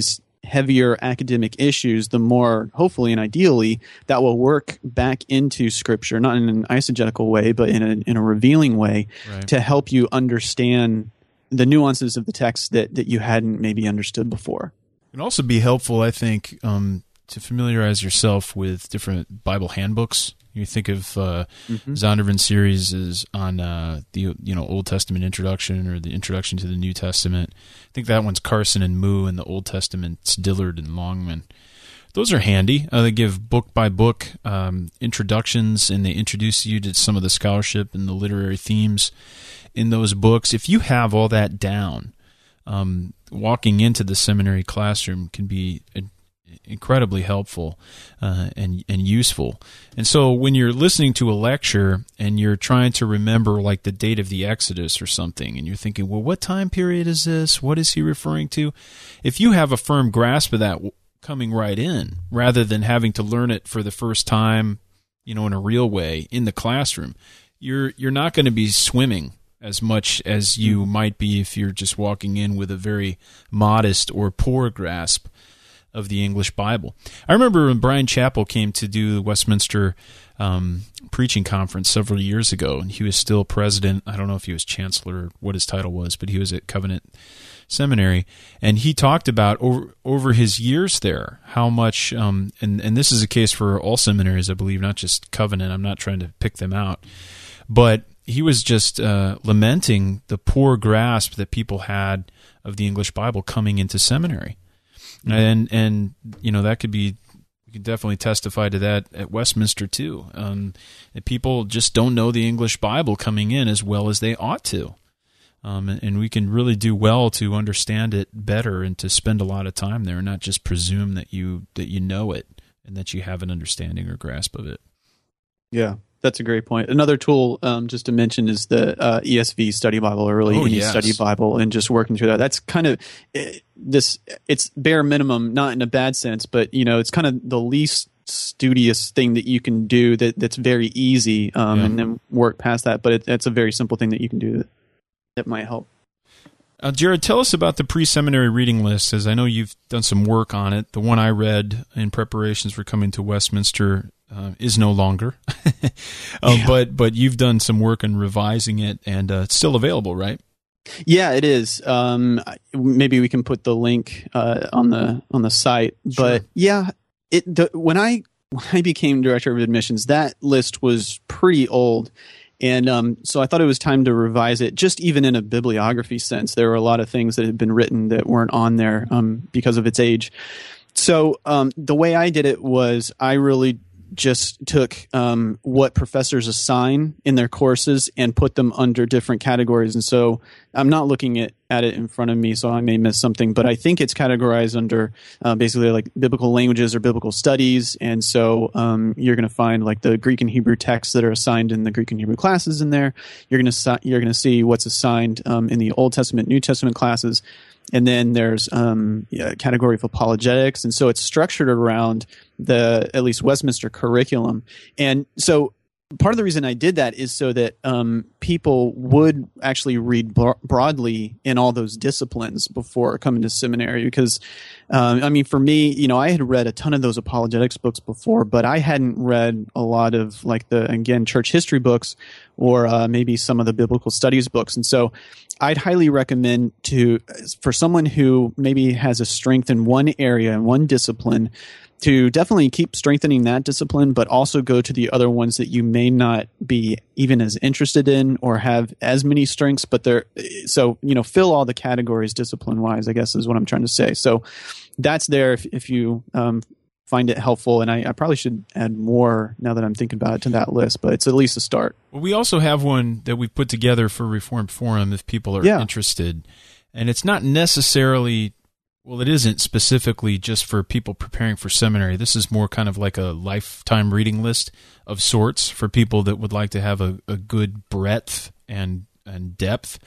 heavier academic issues, the more, hopefully and ideally, that will work back into Scripture, not in an eisegetical way, but in a, in a revealing way, right, to help you understand the nuances of the text that, that you hadn't maybe understood before. It can also be helpful, I think, um, to familiarize yourself with different Bible handbooks. You think of uh, mm-hmm. Zondervan series is on uh, the you know Old Testament introduction or the introduction to the New Testament. I think that one's Carson and Moo, and the Old Testament's Dillard and Longman. Those are handy. Uh, they give book by book um, introductions, and they introduce you to some of the scholarship and the literary themes in those books. If you have all that down, um, walking into the seminary classroom can be a incredibly helpful uh, and and useful. And so when you're listening to a lecture and you're trying to remember like the date of the Exodus or something, and you're thinking, well, what time period is this? What is he referring to? If you have a firm grasp of that coming right in, rather than having to learn it for the first time, you know, in a real way in the classroom, you're you're not going to be swimming as much as you might be if you're just walking in with a very modest or poor grasp of the English Bible. I remember when Brian Chappell came to do the Westminster um, preaching conference several years ago, and he was still president. I don't know if he was chancellor or what his title was, but he was at Covenant Seminary, and he talked about over over his years there how much, um, and, and this is a case for all seminaries, I believe, not just Covenant. I'm not trying to pick them out, but he was just uh, lamenting the poor grasp that people had of the English Bible coming into seminary. And, and you know, that could be, you could definitely testify to that at Westminster too. Um, that people just don't know the English Bible coming in as well as they ought to. Um, and, and we can really do well to understand it better and to spend a lot of time there and not just presume that you, that you know it and that you have an understanding or grasp of it. Yeah. That's a great point. Another tool, um, just to mention, is the uh, E S V Study Bible, or really oh, any yes. study Bible, and just working through that. That's kind of it, this. It's bare minimum, not in a bad sense, but you know, it's kind of the least studious thing that you can do. That that's very easy, um, yeah. and then work past that. But it, it's a very simple thing that you can do that, that might help. Uh, Jared, tell us about the pre-seminary reading list, as I know you've done some work on it. The one I read in preparations for coming to Westminster uh, is no longer, uh, yeah. but but you've done some work on revising it, and uh, it's still available, right? Yeah, it is. Um, maybe we can put the link uh, on the on the site. Sure. But yeah, it the, when I when I became director of admissions, that list was pretty old. And um, so I thought it was time to revise it, just even in a bibliography sense. There were a lot of things that had been written that weren't on there um, because of its age. So um, the way I did it was I really just took um, what professors assign in their courses and put them under different categories. And so I'm not looking at, at it in front of me, so I may miss something, but I think it's categorized under uh, basically like biblical languages or biblical studies. And so um, you're going to find like the Greek and Hebrew texts that are assigned in the Greek and Hebrew classes in there. You're going to you're going to see what's assigned um, in the Old Testament, New Testament classes. And then there's um, yeah, a category of apologetics. And so it's structured around the, at least Westminster curriculum. And so part of the reason I did that is so that um, people would actually read bro- broadly in all those disciplines before coming to seminary. Because, um, I mean, for me, you know, I had read a ton of those apologetics books before, but I hadn't read a lot of like the, again, church history books or uh, maybe some of the biblical studies books. And so I'd highly recommend to, for someone who maybe has a strength in one area and one discipline, to definitely keep strengthening that discipline, but also go to the other ones that you may not be even as interested in or have as many strengths, but they're, so, you know, fill all the categories discipline wise, I guess is what I'm trying to say. So that's there if, if you um, find it helpful. And I, I probably should add more now that I'm thinking about it to that list, but it's at least a start. Well, we also have one that we've put together for Reformed Forum if people are yeah. interested. And it's not necessarily, well, it isn't specifically just for people preparing for seminary. This is more kind of like a lifetime reading list of sorts for people that would like to have a, a good breadth and and depth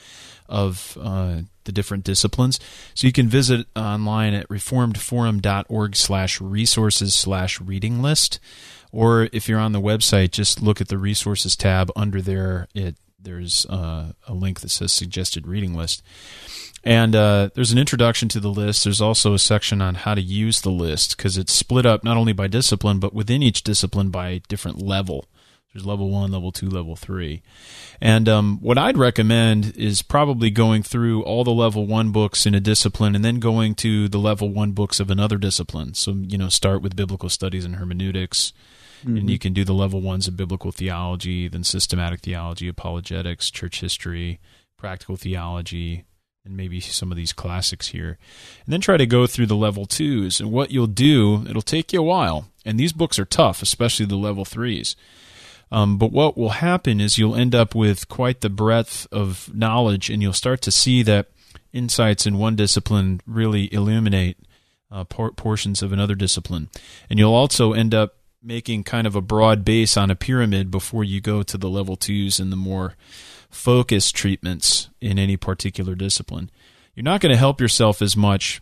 of uh, the different disciplines. So you can visit online at reformedforum.org slash resources slash reading list. Or if you're on the website, just look at the resources tab under there. It There's uh, a link that says suggested reading list. And uh, there's an introduction to the list. There's also a section on how to use the list because it's split up not only by discipline, but within each discipline by different level. There's level one, level two, level three. And um, what I'd recommend is probably going through all the level one books in a discipline and then going to the level one books of another discipline. So, you know, start with biblical studies and hermeneutics, mm-hmm. and you can do the level ones of biblical theology, then systematic theology, apologetics, church history, practical theology, and maybe some of these classics here. And then try to go through the level twos. And what you'll do, it'll take you a while. And these books are tough, especially the level threes. Um, but what will happen is you'll end up with quite the breadth of knowledge, and you'll start to see that insights in one discipline really illuminate uh, por- portions of another discipline. And you'll also end up making kind of a broad base on a pyramid before you go to the level twos and the more focused treatments in any particular discipline. You're not going to help yourself as much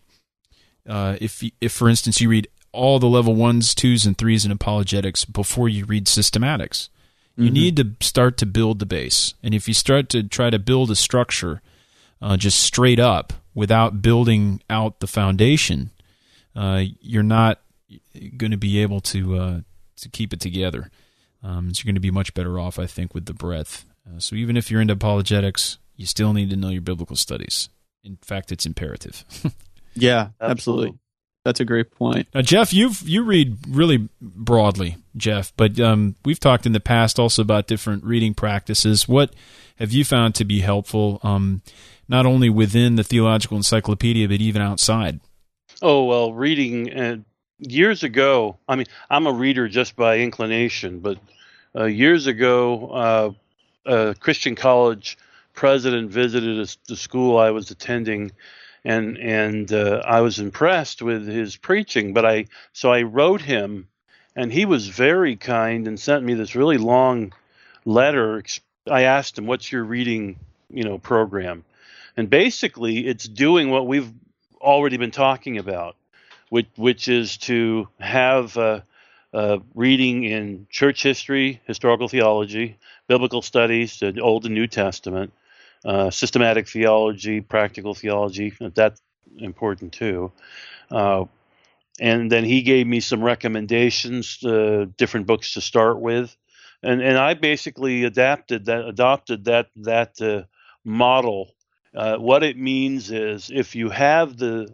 uh, if, if, for instance, you read all the level ones, twos, and threes in apologetics before you read systematics. You mm-hmm. need to start to build the base. And if you start to try to build a structure uh, just straight up without building out the foundation, uh, you're not going to be able to uh, to keep it together. Um, so you're going to be much better off, I think, with the breadth. Uh, so even if you're into apologetics, you still need to know your biblical studies. In fact, it's imperative. Yeah, absolutely. That's a great point. Now, Jeff, you've you read really broadly, Jeff, but um, we've talked in the past also about different reading practices. What have you found to be helpful, um, not only within the Theological Encyclopedia, but even outside? Oh, well, reading uh, years ago, I mean, I'm a reader just by inclination, but uh, years ago, uh, a Christian college president visited a, the school I was attending, and and uh, I was impressed with his preaching. But I so I wrote him, and he was very kind and sent me this really long letter. I asked him, "What's your reading, you know, program?" And basically, it's doing what we've already been talking about, which which is to have uh, uh, reading in church history, historical theology, biblical studies, the Old and New Testament. Uh, systematic theology, practical theology, that's important too. Uh, and then he gave me some recommendations, uh, different books to start with, and and I basically adapted that, adopted that that uh, model. Uh, what it means is if you have the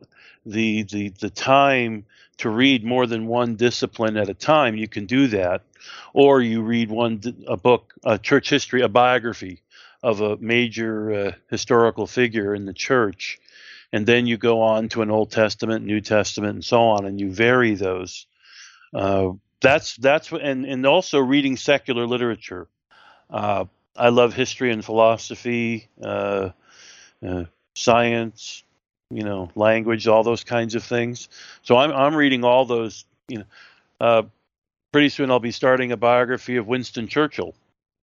the the the time to read more than one discipline at a time, you can do that, or you read one a book, a church history, a biography of a major uh, historical figure in the church, and then you go on to an Old Testament, New Testament, and so on, and you vary those. Uh, that's that's what, and and also reading secular literature. Uh, I love history and philosophy, uh, uh, science, you know, language, all those kinds of things. So I'm I'm reading all those. You know, uh, pretty soon I'll be starting a biography of Winston Churchill.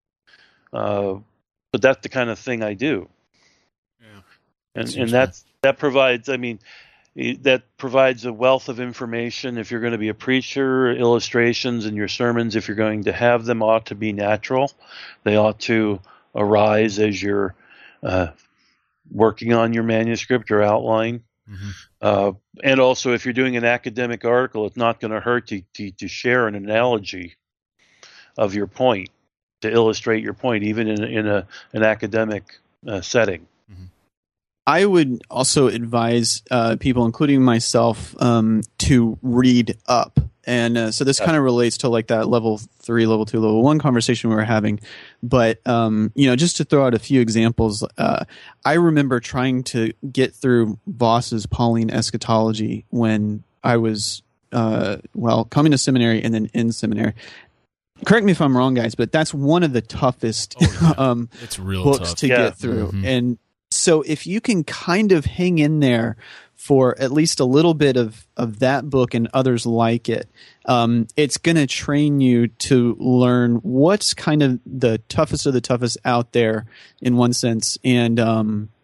Uh, But that's the kind of thing I do, yeah. and and that that provides. I mean, that provides a wealth of information. If you're going to be a preacher, illustrations in your sermons, if you're going to have them, ought to be natural. They ought to arise as you're uh, working on your manuscript or outline. Mm-hmm. Uh, and also, if you're doing an academic article, it's not going to hurt to, to to share an analogy of your point, to illustrate your point, even in, in a an academic uh, setting. Mm-hmm. I would also advise uh, people, including myself, um, to read up. And uh, so this kind of relates to like that level three, level two, level one conversation we were having. But, um, you know, just to throw out a few examples, uh, I remember trying to get through Voss's Pauline eschatology when I was, uh, well, coming to seminary and then in seminary. Correct me if I'm wrong, guys, but that's one of the toughest oh, yeah. um, it's real books tough. to yeah. get through. Mm-hmm. And so if you can kind of hang in there for at least a little bit of, of that book and others like it, um, it's going to train you to learn what's kind of the toughest of the toughest out there in one sense. And um,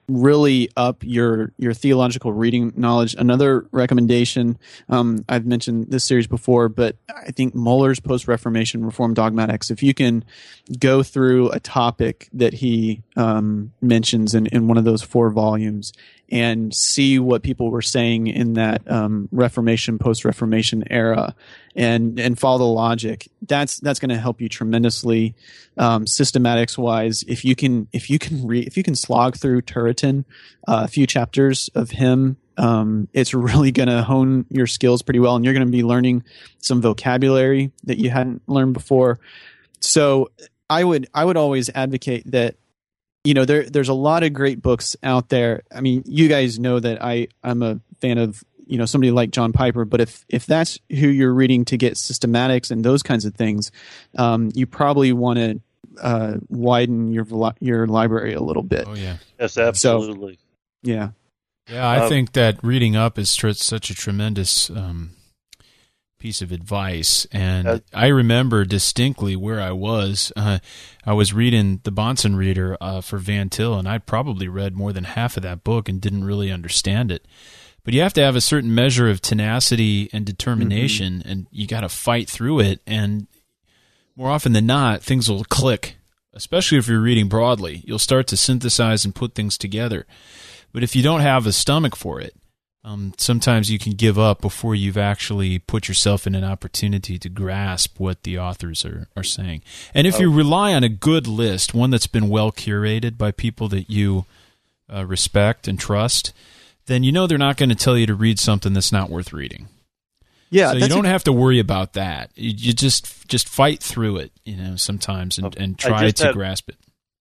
really up your your theological reading knowledge. Another recommendation, um, I've mentioned this series before, but I think Muller's Post-Reformation Reformed Dogmatics. If you can go through a topic that he um, mentions in, in one of those four volumes and see what people were saying in that um, Reformation, post-Reformation era, and and follow the logic, that's that's going to help you tremendously, um, systematics wise. If you can if you can read if you can slog through Turretin, uh, a few chapters of him, um, it's really going to hone your skills pretty well, and you're going to be learning some vocabulary that you hadn't learned before. So I would I would always advocate that. You know, there there's a lot of great books out there. I mean, you guys know that I, I'm a fan of, you know, somebody like John Piper, but if, if that's who you're reading to get systematics and those kinds of things, um, you probably want to uh, widen your your library a little bit. Oh, yeah. Yes, absolutely. So, yeah. Yeah, I Uh, think that reading up is tr- such a tremendous um, piece of advice. And Uh, I remember distinctly where I was. Uh, I was reading the Bonson Reader uh, for Van Til, and I'd probably read more than half of that book and didn't really understand it. But you have to have a certain measure of tenacity and determination, mm-hmm. and you got to fight through it. And more often than not, things will click, especially if you're reading broadly. You'll start to synthesize and put things together. But if you don't have a stomach for it, Um, sometimes you can give up before you've actually put yourself in an opportunity to grasp what the authors are, are saying. And if you rely on a good list, one that's been well curated by people that you uh, respect and trust, then you know they're not going to tell you to read something that's not worth reading. Yeah, so you don't a- have to worry about that. You, you just just fight through it, you know, sometimes and, and try to grasp it.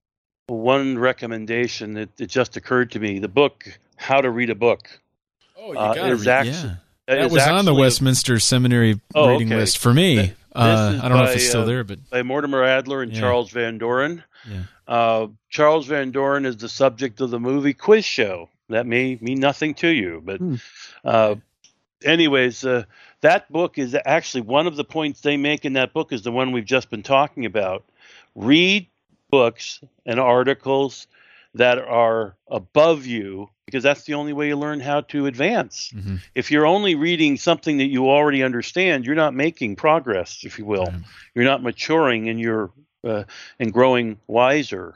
One recommendation that it just occurred to me: the book "How to Read a Book." Oh, you got uh, read, actually, yeah. That was on the Westminster Seminary oh, reading okay. list for me. Uh, I don't by, know if it's still uh, there, but by Mortimer Adler and yeah. Charles Van Doren. Yeah. Uh, Charles Van Doren is the subject of the movie Quiz Show. That may mean nothing to you, but hmm. uh, anyways, uh, that book is actually one of the points they make in that book is the one we've just been talking about. Read books and articles that are above you, because that's the only way you learn how to advance. Mm-hmm. If you're only reading something that you already understand, you're not making progress, if you will. Right. You're not maturing and you're uh, and growing wiser.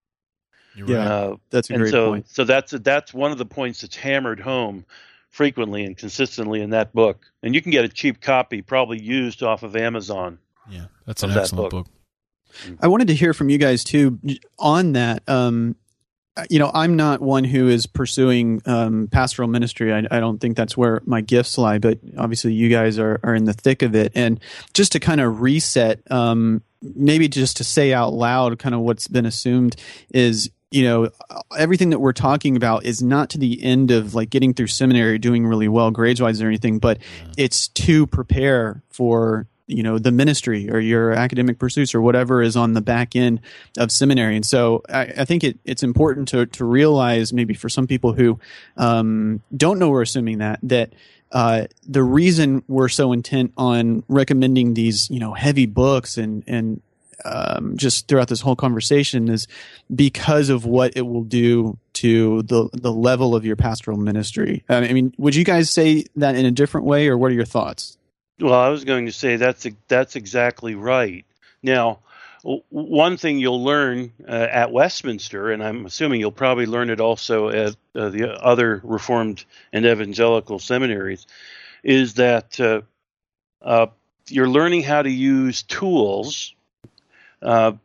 You're yeah, right. Uh, that's a and great so, point. So that's that's one of the points that's hammered home frequently and consistently in that book. And you can get a cheap copy, probably used off of Amazon. Yeah, that's an of that excellent book. book. I wanted to hear from you guys too on that. Um, you know, I'm not one who is pursuing um, pastoral ministry. I, I don't think that's where my gifts lie, but obviously you guys are, are in the thick of it. And just to kind of reset, um, maybe just to say out loud kind of what's been assumed is, you know, everything that we're talking about is not to the end of like getting through seminary, doing really well grades wise or anything, but yeah. it's to prepare for, you know, the ministry or your academic pursuits or whatever is on the back end of seminary. And so I, I think it, it's important to, to realize maybe for some people who um, don't know we're assuming that, that uh, the reason we're so intent on recommending these, you know, heavy books and, and um, just throughout this whole conversation is because of what it will do to the, the level of your pastoral ministry. I mean, would you guys say that in a different way, or what are your thoughts? Well, I was going to say that's that's exactly right. Now, w- one thing you'll learn uh, at Westminster, and I'm assuming you'll probably learn it also at uh, the other Reformed and Evangelical seminaries, is that uh, uh, you're learning how to use tools. Uh,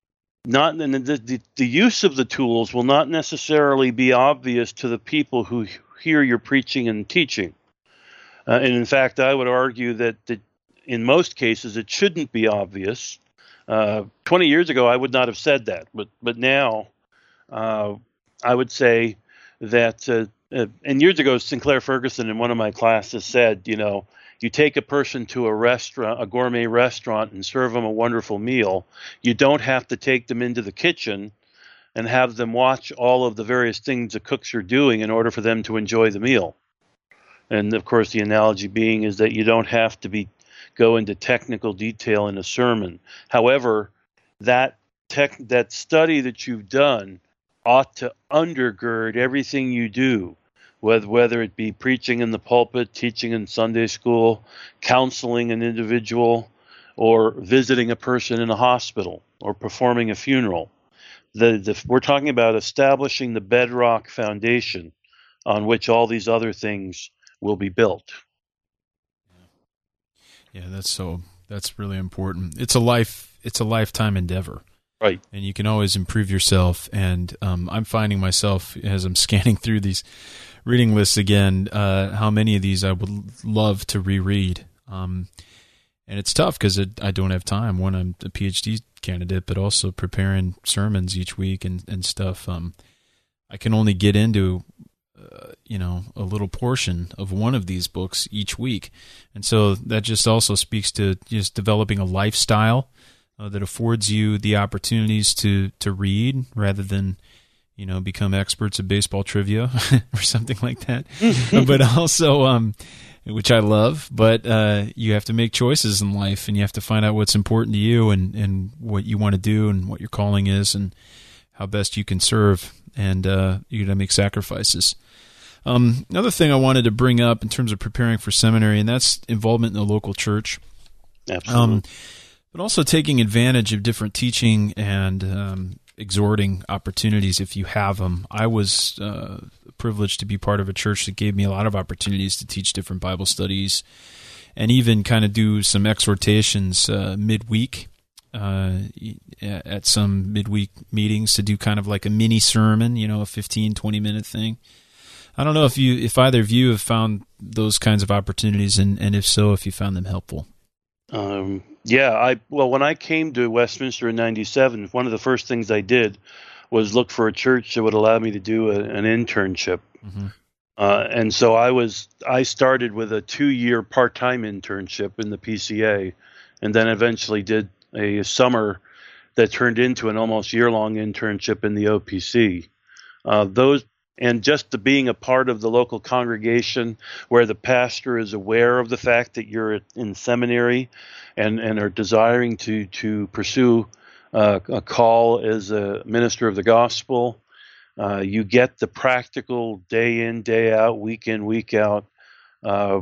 not and the, the the use of the tools will not necessarily be obvious to the people who hear your preaching and teaching. Uh, and in fact, I would argue that, that in most cases it shouldn't be obvious. Uh, twenty years ago, I would not have said that, but but now uh, I would say that. Uh, uh, and years ago, Sinclair Ferguson in one of my classes said, you know, you take a person to a restaurant, a gourmet restaurant, and serve them a wonderful meal. You don't have to take them into the kitchen and have them watch all of the various things the cooks are doing in order for them to enjoy the meal. And of course, the analogy being is that you don't have to be go into technical detail in a sermon. However, that tech that study that you've done ought to undergird everything you do, whether, whether it be preaching in the pulpit, teaching in Sunday school, counseling an individual, or visiting a person in a hospital, or performing a funeral. The, the, we're talking about establishing the bedrock foundation on which all these other things will be built. Yeah, that's so that's really important. It's a life it's a lifetime endeavor. Right. And you can always improve yourself. And um, I'm finding myself, as I'm scanning through these reading lists again, uh, how many of these I would love to reread. Um, and it's tough because it, I don't have time. One, I'm a PhD candidate, but also preparing sermons each week and, and stuff. Um, I can only get into, uh, you know, a little portion of one of these books each week. And so that just also speaks to just developing a lifestyle Uh, that affords you the opportunities to, to read rather than, you know, become experts at baseball trivia or something like that. But also, um, which I love, but uh, you have to make choices in life, and you have to find out what's important to you and, and what you want to do and what your calling is and how best you can serve, and uh, you got to make sacrifices. Um, another thing I wanted to bring up in terms of preparing for seminary, and that's involvement in the local church. Absolutely. Um, but also taking advantage of different teaching and um, exhorting opportunities if you have them. I was uh, privileged to be part of a church that gave me a lot of opportunities to teach different Bible studies and even kind of do some exhortations uh, midweek uh, at some midweek meetings to do kind of like a mini sermon, you know, a fifteen, twenty minute thing. I don't know if you, if either of you have found those kinds of opportunities, and, and if so, if you found them helpful. Um, yeah, I well, when I came to Westminster in ninety-seven, one of the first things I did was look for a church that would allow me to do a, an internship. Mm-hmm. Uh, and so I was I started with a two-year part-time internship in the P C A, and then eventually did a summer that turned into an almost year-long internship in the O P C. Uh, those And just to being a part of the local congregation where the pastor is aware of the fact that you're in seminary and, and are desiring to, to pursue uh, a call as a minister of the gospel, uh, you get the practical day in, day out, week in, week out uh,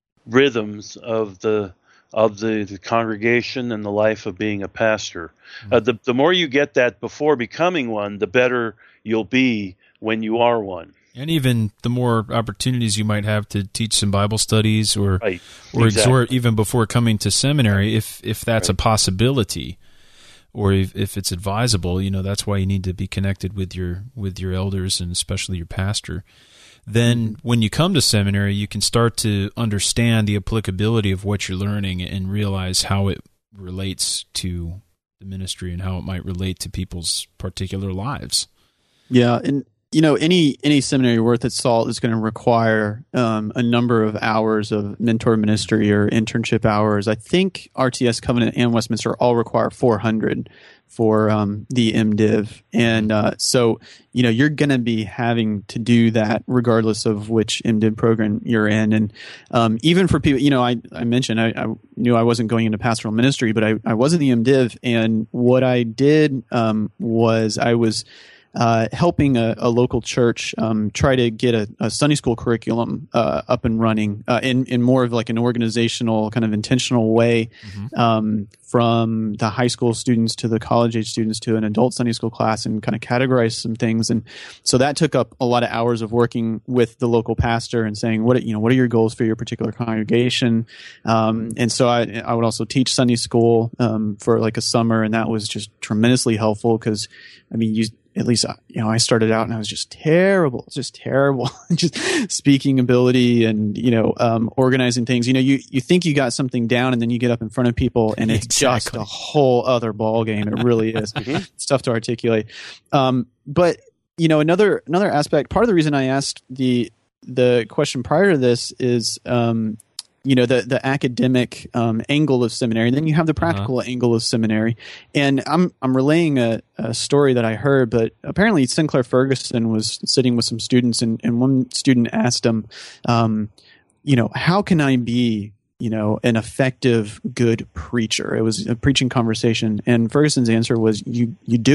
rhythms of the of the, the congregation and the life of being a pastor. Mm-hmm. Uh, the, the more you get that before becoming one, the better you'll be when you are one. And even the more opportunities you might have to teach some Bible studies or right. or exactly. exhort even before coming to seminary, if if that's right. a possibility, or if, if it's advisable, you know, that's why you need to be connected with your with your elders and especially your pastor. Then mm-hmm. when you come to seminary, you can start to understand the applicability of what you're learning and realize how it relates to the ministry and how it might relate to people's particular lives. Yeah, and you know, any any seminary worth its salt is going to require um, a number of hours of mentor ministry or internship hours. I think R T S, Covenant, and Westminster all require four hundred for um, the MDiv, and uh, so you know you're going to be having to do that regardless of which MDiv program you're in. And um, even for people, you know, I I mentioned I, I knew I wasn't going into pastoral ministry, but I I was in the MDiv, and what I did um, was I was. Uh, helping a, a local church um, try to get a, a Sunday school curriculum uh, up and running uh, in, in more of like an organizational kind of intentional way, mm-hmm. um, from the high school students to the college age students to an adult Sunday school class, and kind of categorize some things. And so that took up a lot of hours of working with the local pastor and saying, what, you know, what are your goals for your particular congregation? Um, and so I, I would also teach Sunday school um, for like a summer, and that was just tremendously helpful because, I mean, you at least, you know, I started out and I was just terrible, just terrible, just speaking ability and, you know, um, organizing things. You know, you, you think you got something down, and then you get up in front of people and it's exactly. just a whole other ball game. It really is. It's tough to articulate. Um, but, you know, another, another aspect, part of the reason I asked the, the question prior to this is, um, you know, the, the academic um, angle of seminary, and then you have the practical uh-huh. angle of seminary. And I'm I'm relaying a, a story that I heard, but apparently Sinclair Ferguson was sitting with some students, and, and one student asked him, um, you know, how can I be, you know, an effective, good preacher? It was a preaching conversation, and Ferguson's answer was, you you do it.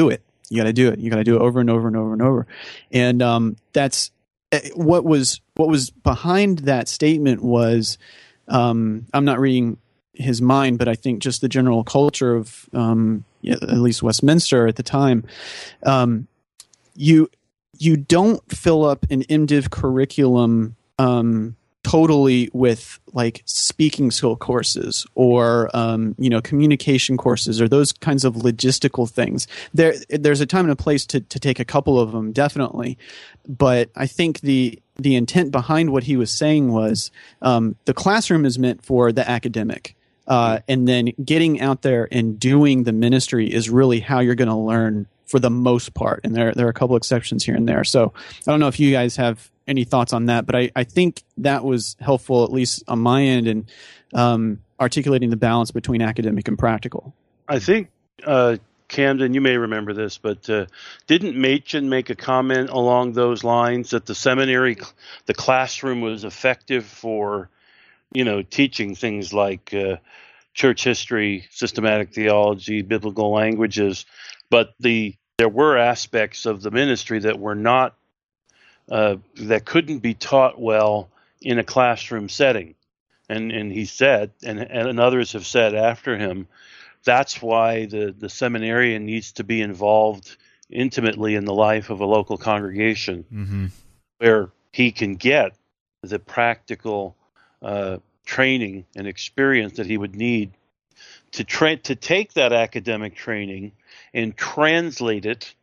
You got to do it. You got to do it over and over and over and over. And um, that's what was what was behind that statement was um, I'm not reading his mind, but I think just the general culture of um, at least Westminster at the time. Um, you you don't fill up an MDiv curriculum um, totally with like speaking skill courses or um, you know communication courses or those kinds of logistical things. There there's a time and a place to to take a couple of them, definitely, but I think the the intent behind what he was saying was um, the classroom is meant for the academic. Uh, and then getting out there and doing the ministry is really how you're going to learn for the most part. And there, there are a couple exceptions here and there. So I don't know if you guys have any thoughts on that, but I, I think that was helpful, at least on my end, in um, articulating the balance between academic and practical. I think, uh, Camden, you may remember this, but uh, didn't Machen make a comment along those lines that the seminary, the classroom was effective for, you know, teaching things like uh, church history, systematic theology, biblical languages, but the there were aspects of the ministry that were not uh, that couldn't be taught well in a classroom setting, and and he said, and and others have said after him, that's why the the seminarian needs to be involved intimately in the life of a local congregation, mm-hmm. where he can get the practical Uh, training and experience that he would need to tra- to take that academic training and translate it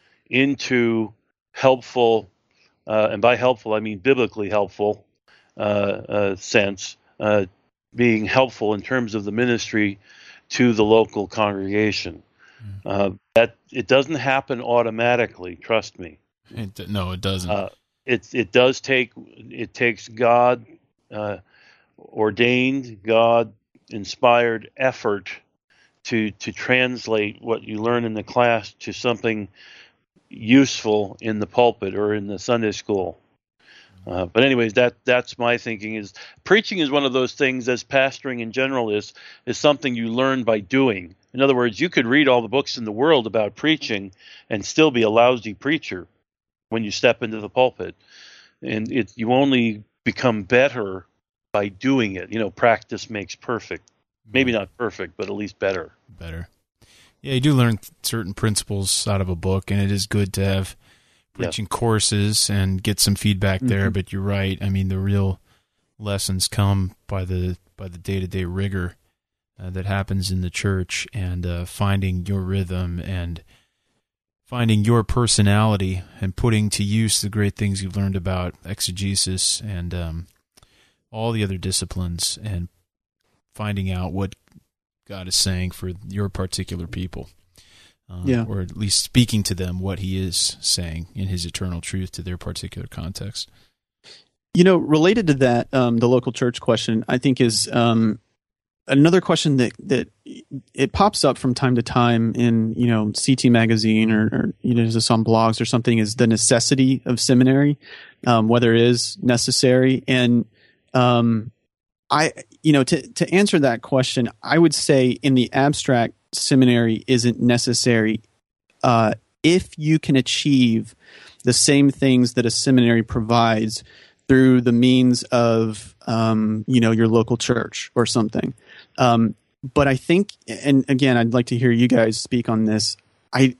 into helpful, uh, and by helpful I mean biblically helpful uh, uh, sense, uh, being helpful in terms of the ministry to the local congregation. Mm. Uh, that it doesn't happen automatically. Trust me. It, no, it doesn't. Uh, it it does take it takes God. Uh, ordained, God-inspired effort to to translate what you learn in the class to something useful in the pulpit or in the Sunday school. Uh, but anyways, that that's my thinking. Is preaching is one of those things, as pastoring in general is, is something you learn by doing. In other words, you could read all the books in the world about preaching and still be a lousy preacher when you step into the pulpit. And it you only become better by doing it. You know, practice makes perfect. Maybe not perfect, but at least better. Better. Yeah, you do learn certain principles out of a book, and it is good to have preaching yeah. courses and get some feedback there. Mm-hmm. But you're right. I mean, the real lessons come by the by the day-to-day rigor uh, that happens in the church, and uh, finding your rhythm and finding your personality and putting to use the great things you've learned about exegesis and um, all the other disciplines, and finding out what God is saying for your particular people, uh, yeah. or at least speaking to them what he is saying in his eternal truth to their particular context. You know, related to that, um, the local church question, I think is um, another question that, that it pops up from time to time in, you know, C T magazine or, or you know, just on blogs or something, is the necessity of seminary, um, whether it is necessary. And Um, I, you know, to, to answer that question, I would say in the abstract, seminary isn't necessary uh, if you can achieve the same things that a seminary provides through the means of, um, you know, your local church or something. Um, but I think, and again, I'd like to hear you guys speak on this. I,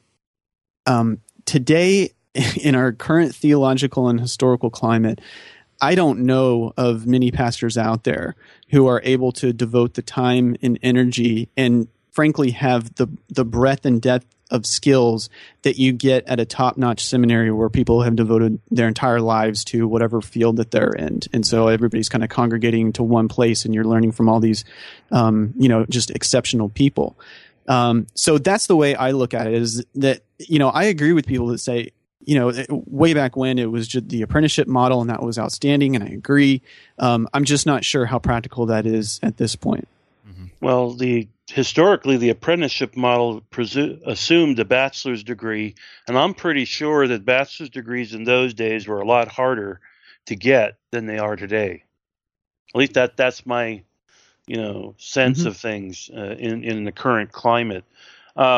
um, today in our current theological and historical climate, I don't know of many pastors out there who are able to devote the time and energy and frankly have the, the breadth and depth of skills that you get at a top-notch seminary where people have devoted their entire lives to whatever field that they're in. And so everybody's kind of congregating to one place and you're learning from all these, um, you know, just exceptional people. Um, so that's the way I look at it, is that, you know, I agree with people that say, you know, way back when it was just the apprenticeship model and that was outstanding, and I agree. Um, I'm just not sure how practical that is at this point. Mm-hmm. Well, the historically the apprenticeship model presu- assumed a bachelor's degree, and I'm pretty sure that bachelor's degrees in those days were a lot harder to get than they are today. At least that that's my, you know, sense mm-hmm. of things uh, in in the current climate. Uh,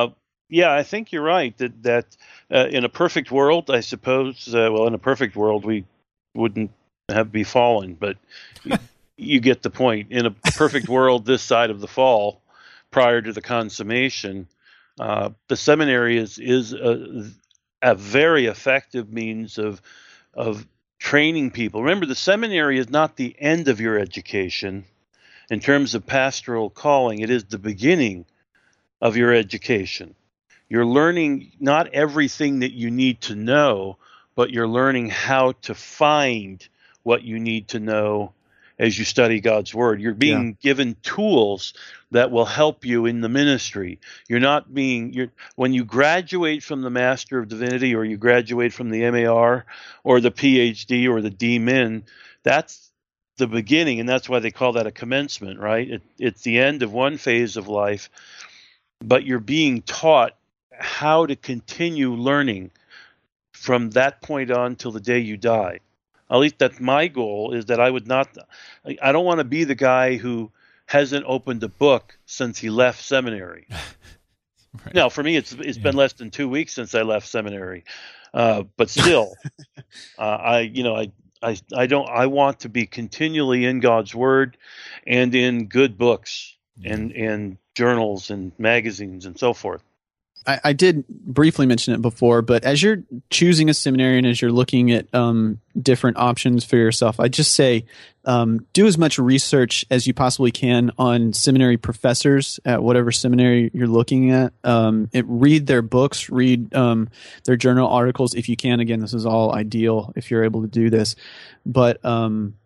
Yeah, I think you're right that that uh, in a perfect world, I suppose. Uh, well, in a perfect world, we wouldn't have be fallen, but you, you get the point. In a perfect world, this side of the fall, prior to the consummation, uh, the seminary is is a, a very effective means of of training people. Remember, the seminary is not the end of your education in terms of pastoral calling. It is the beginning of your education. You're learning not everything that you need to know, but you're learning how to find what you need to know as you study God's Word. You're being yeah. given tools that will help you in the ministry. You're not being, you're, when you graduate from the Master of Divinity, or you graduate from the M A R or the P H D or the D Min, that's the beginning, and that's why they call that a commencement, right? It, it's the end of one phase of life, but you're being taught how to continue learning from that point on till the day you die. At least that's my goal, is that I would not, I don't want to be the guy who hasn't opened a book since he left seminary. Right. Now, for me, it's it's yeah. been less than two weeks since I left seminary, uh, but still, uh, I you know I, I I don't I want to be continually in God's Word and in good books yeah. and and journals and magazines and so forth. I, I did briefly mention it before, but as you're choosing a seminary and as you're looking at um, different options for yourself, I just say um, do as much research as you possibly can on seminary professors at whatever seminary you're looking at. Um, it, read their books, read um, their journal articles if you can. Again, this is all ideal if you're able to do this, but um,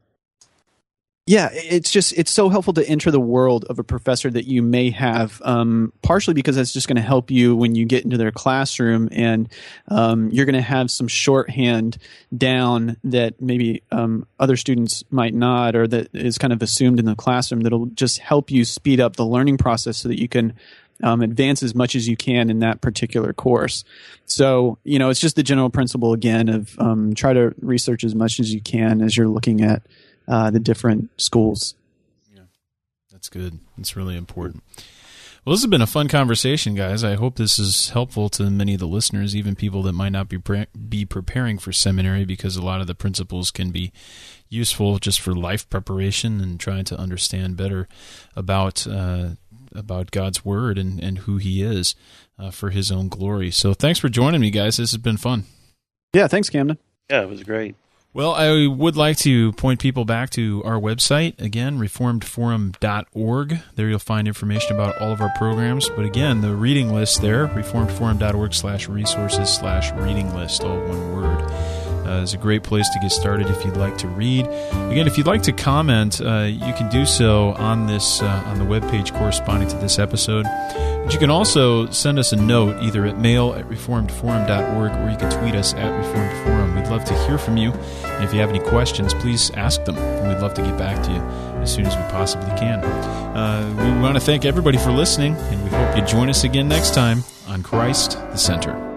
yeah, it's just, it's so helpful to enter the world of a professor that you may have, um, partially because that's just going to help you when you get into their classroom, and um, you're going to have some shorthand down that maybe um, other students might not, or that is kind of assumed in the classroom, that'll just help you speed up the learning process so that you can um, advance as much as you can in that particular course. So, you know, it's just the general principle again of um, try to research as much as you can as you're looking at Uh, the different schools. Yeah, that's good. That's really important. Well, this has been a fun conversation, guys. I hope this is helpful to many of the listeners, even people that might not be pre- be preparing for seminary, because a lot of the principles can be useful just for life preparation and trying to understand better about uh, about God's Word and, and who He is uh, for His own glory. So thanks for joining me, guys. This has been fun. Yeah, thanks, Camden. Yeah, it was great. Well, I would like to point people back to our website, again, reformed forum dot org. There you'll find information about all of our programs. But again, the reading list there, reformed forum dot org slash resources slash reading list, all one word. Uh, is a great place to get started if you'd like to read. Again, if you'd like to comment, uh, you can do so on this uh, on the webpage corresponding to this episode. But you can also send us a note either at mail at reformed forum dot org, or you can tweet us at reformed forum. We'd love to hear from you. And if you have any questions, please ask them, and we'd love to get back to you as soon as we possibly can. Uh, we want to thank everybody for listening, and we hope you join us again next time on Christ the Center.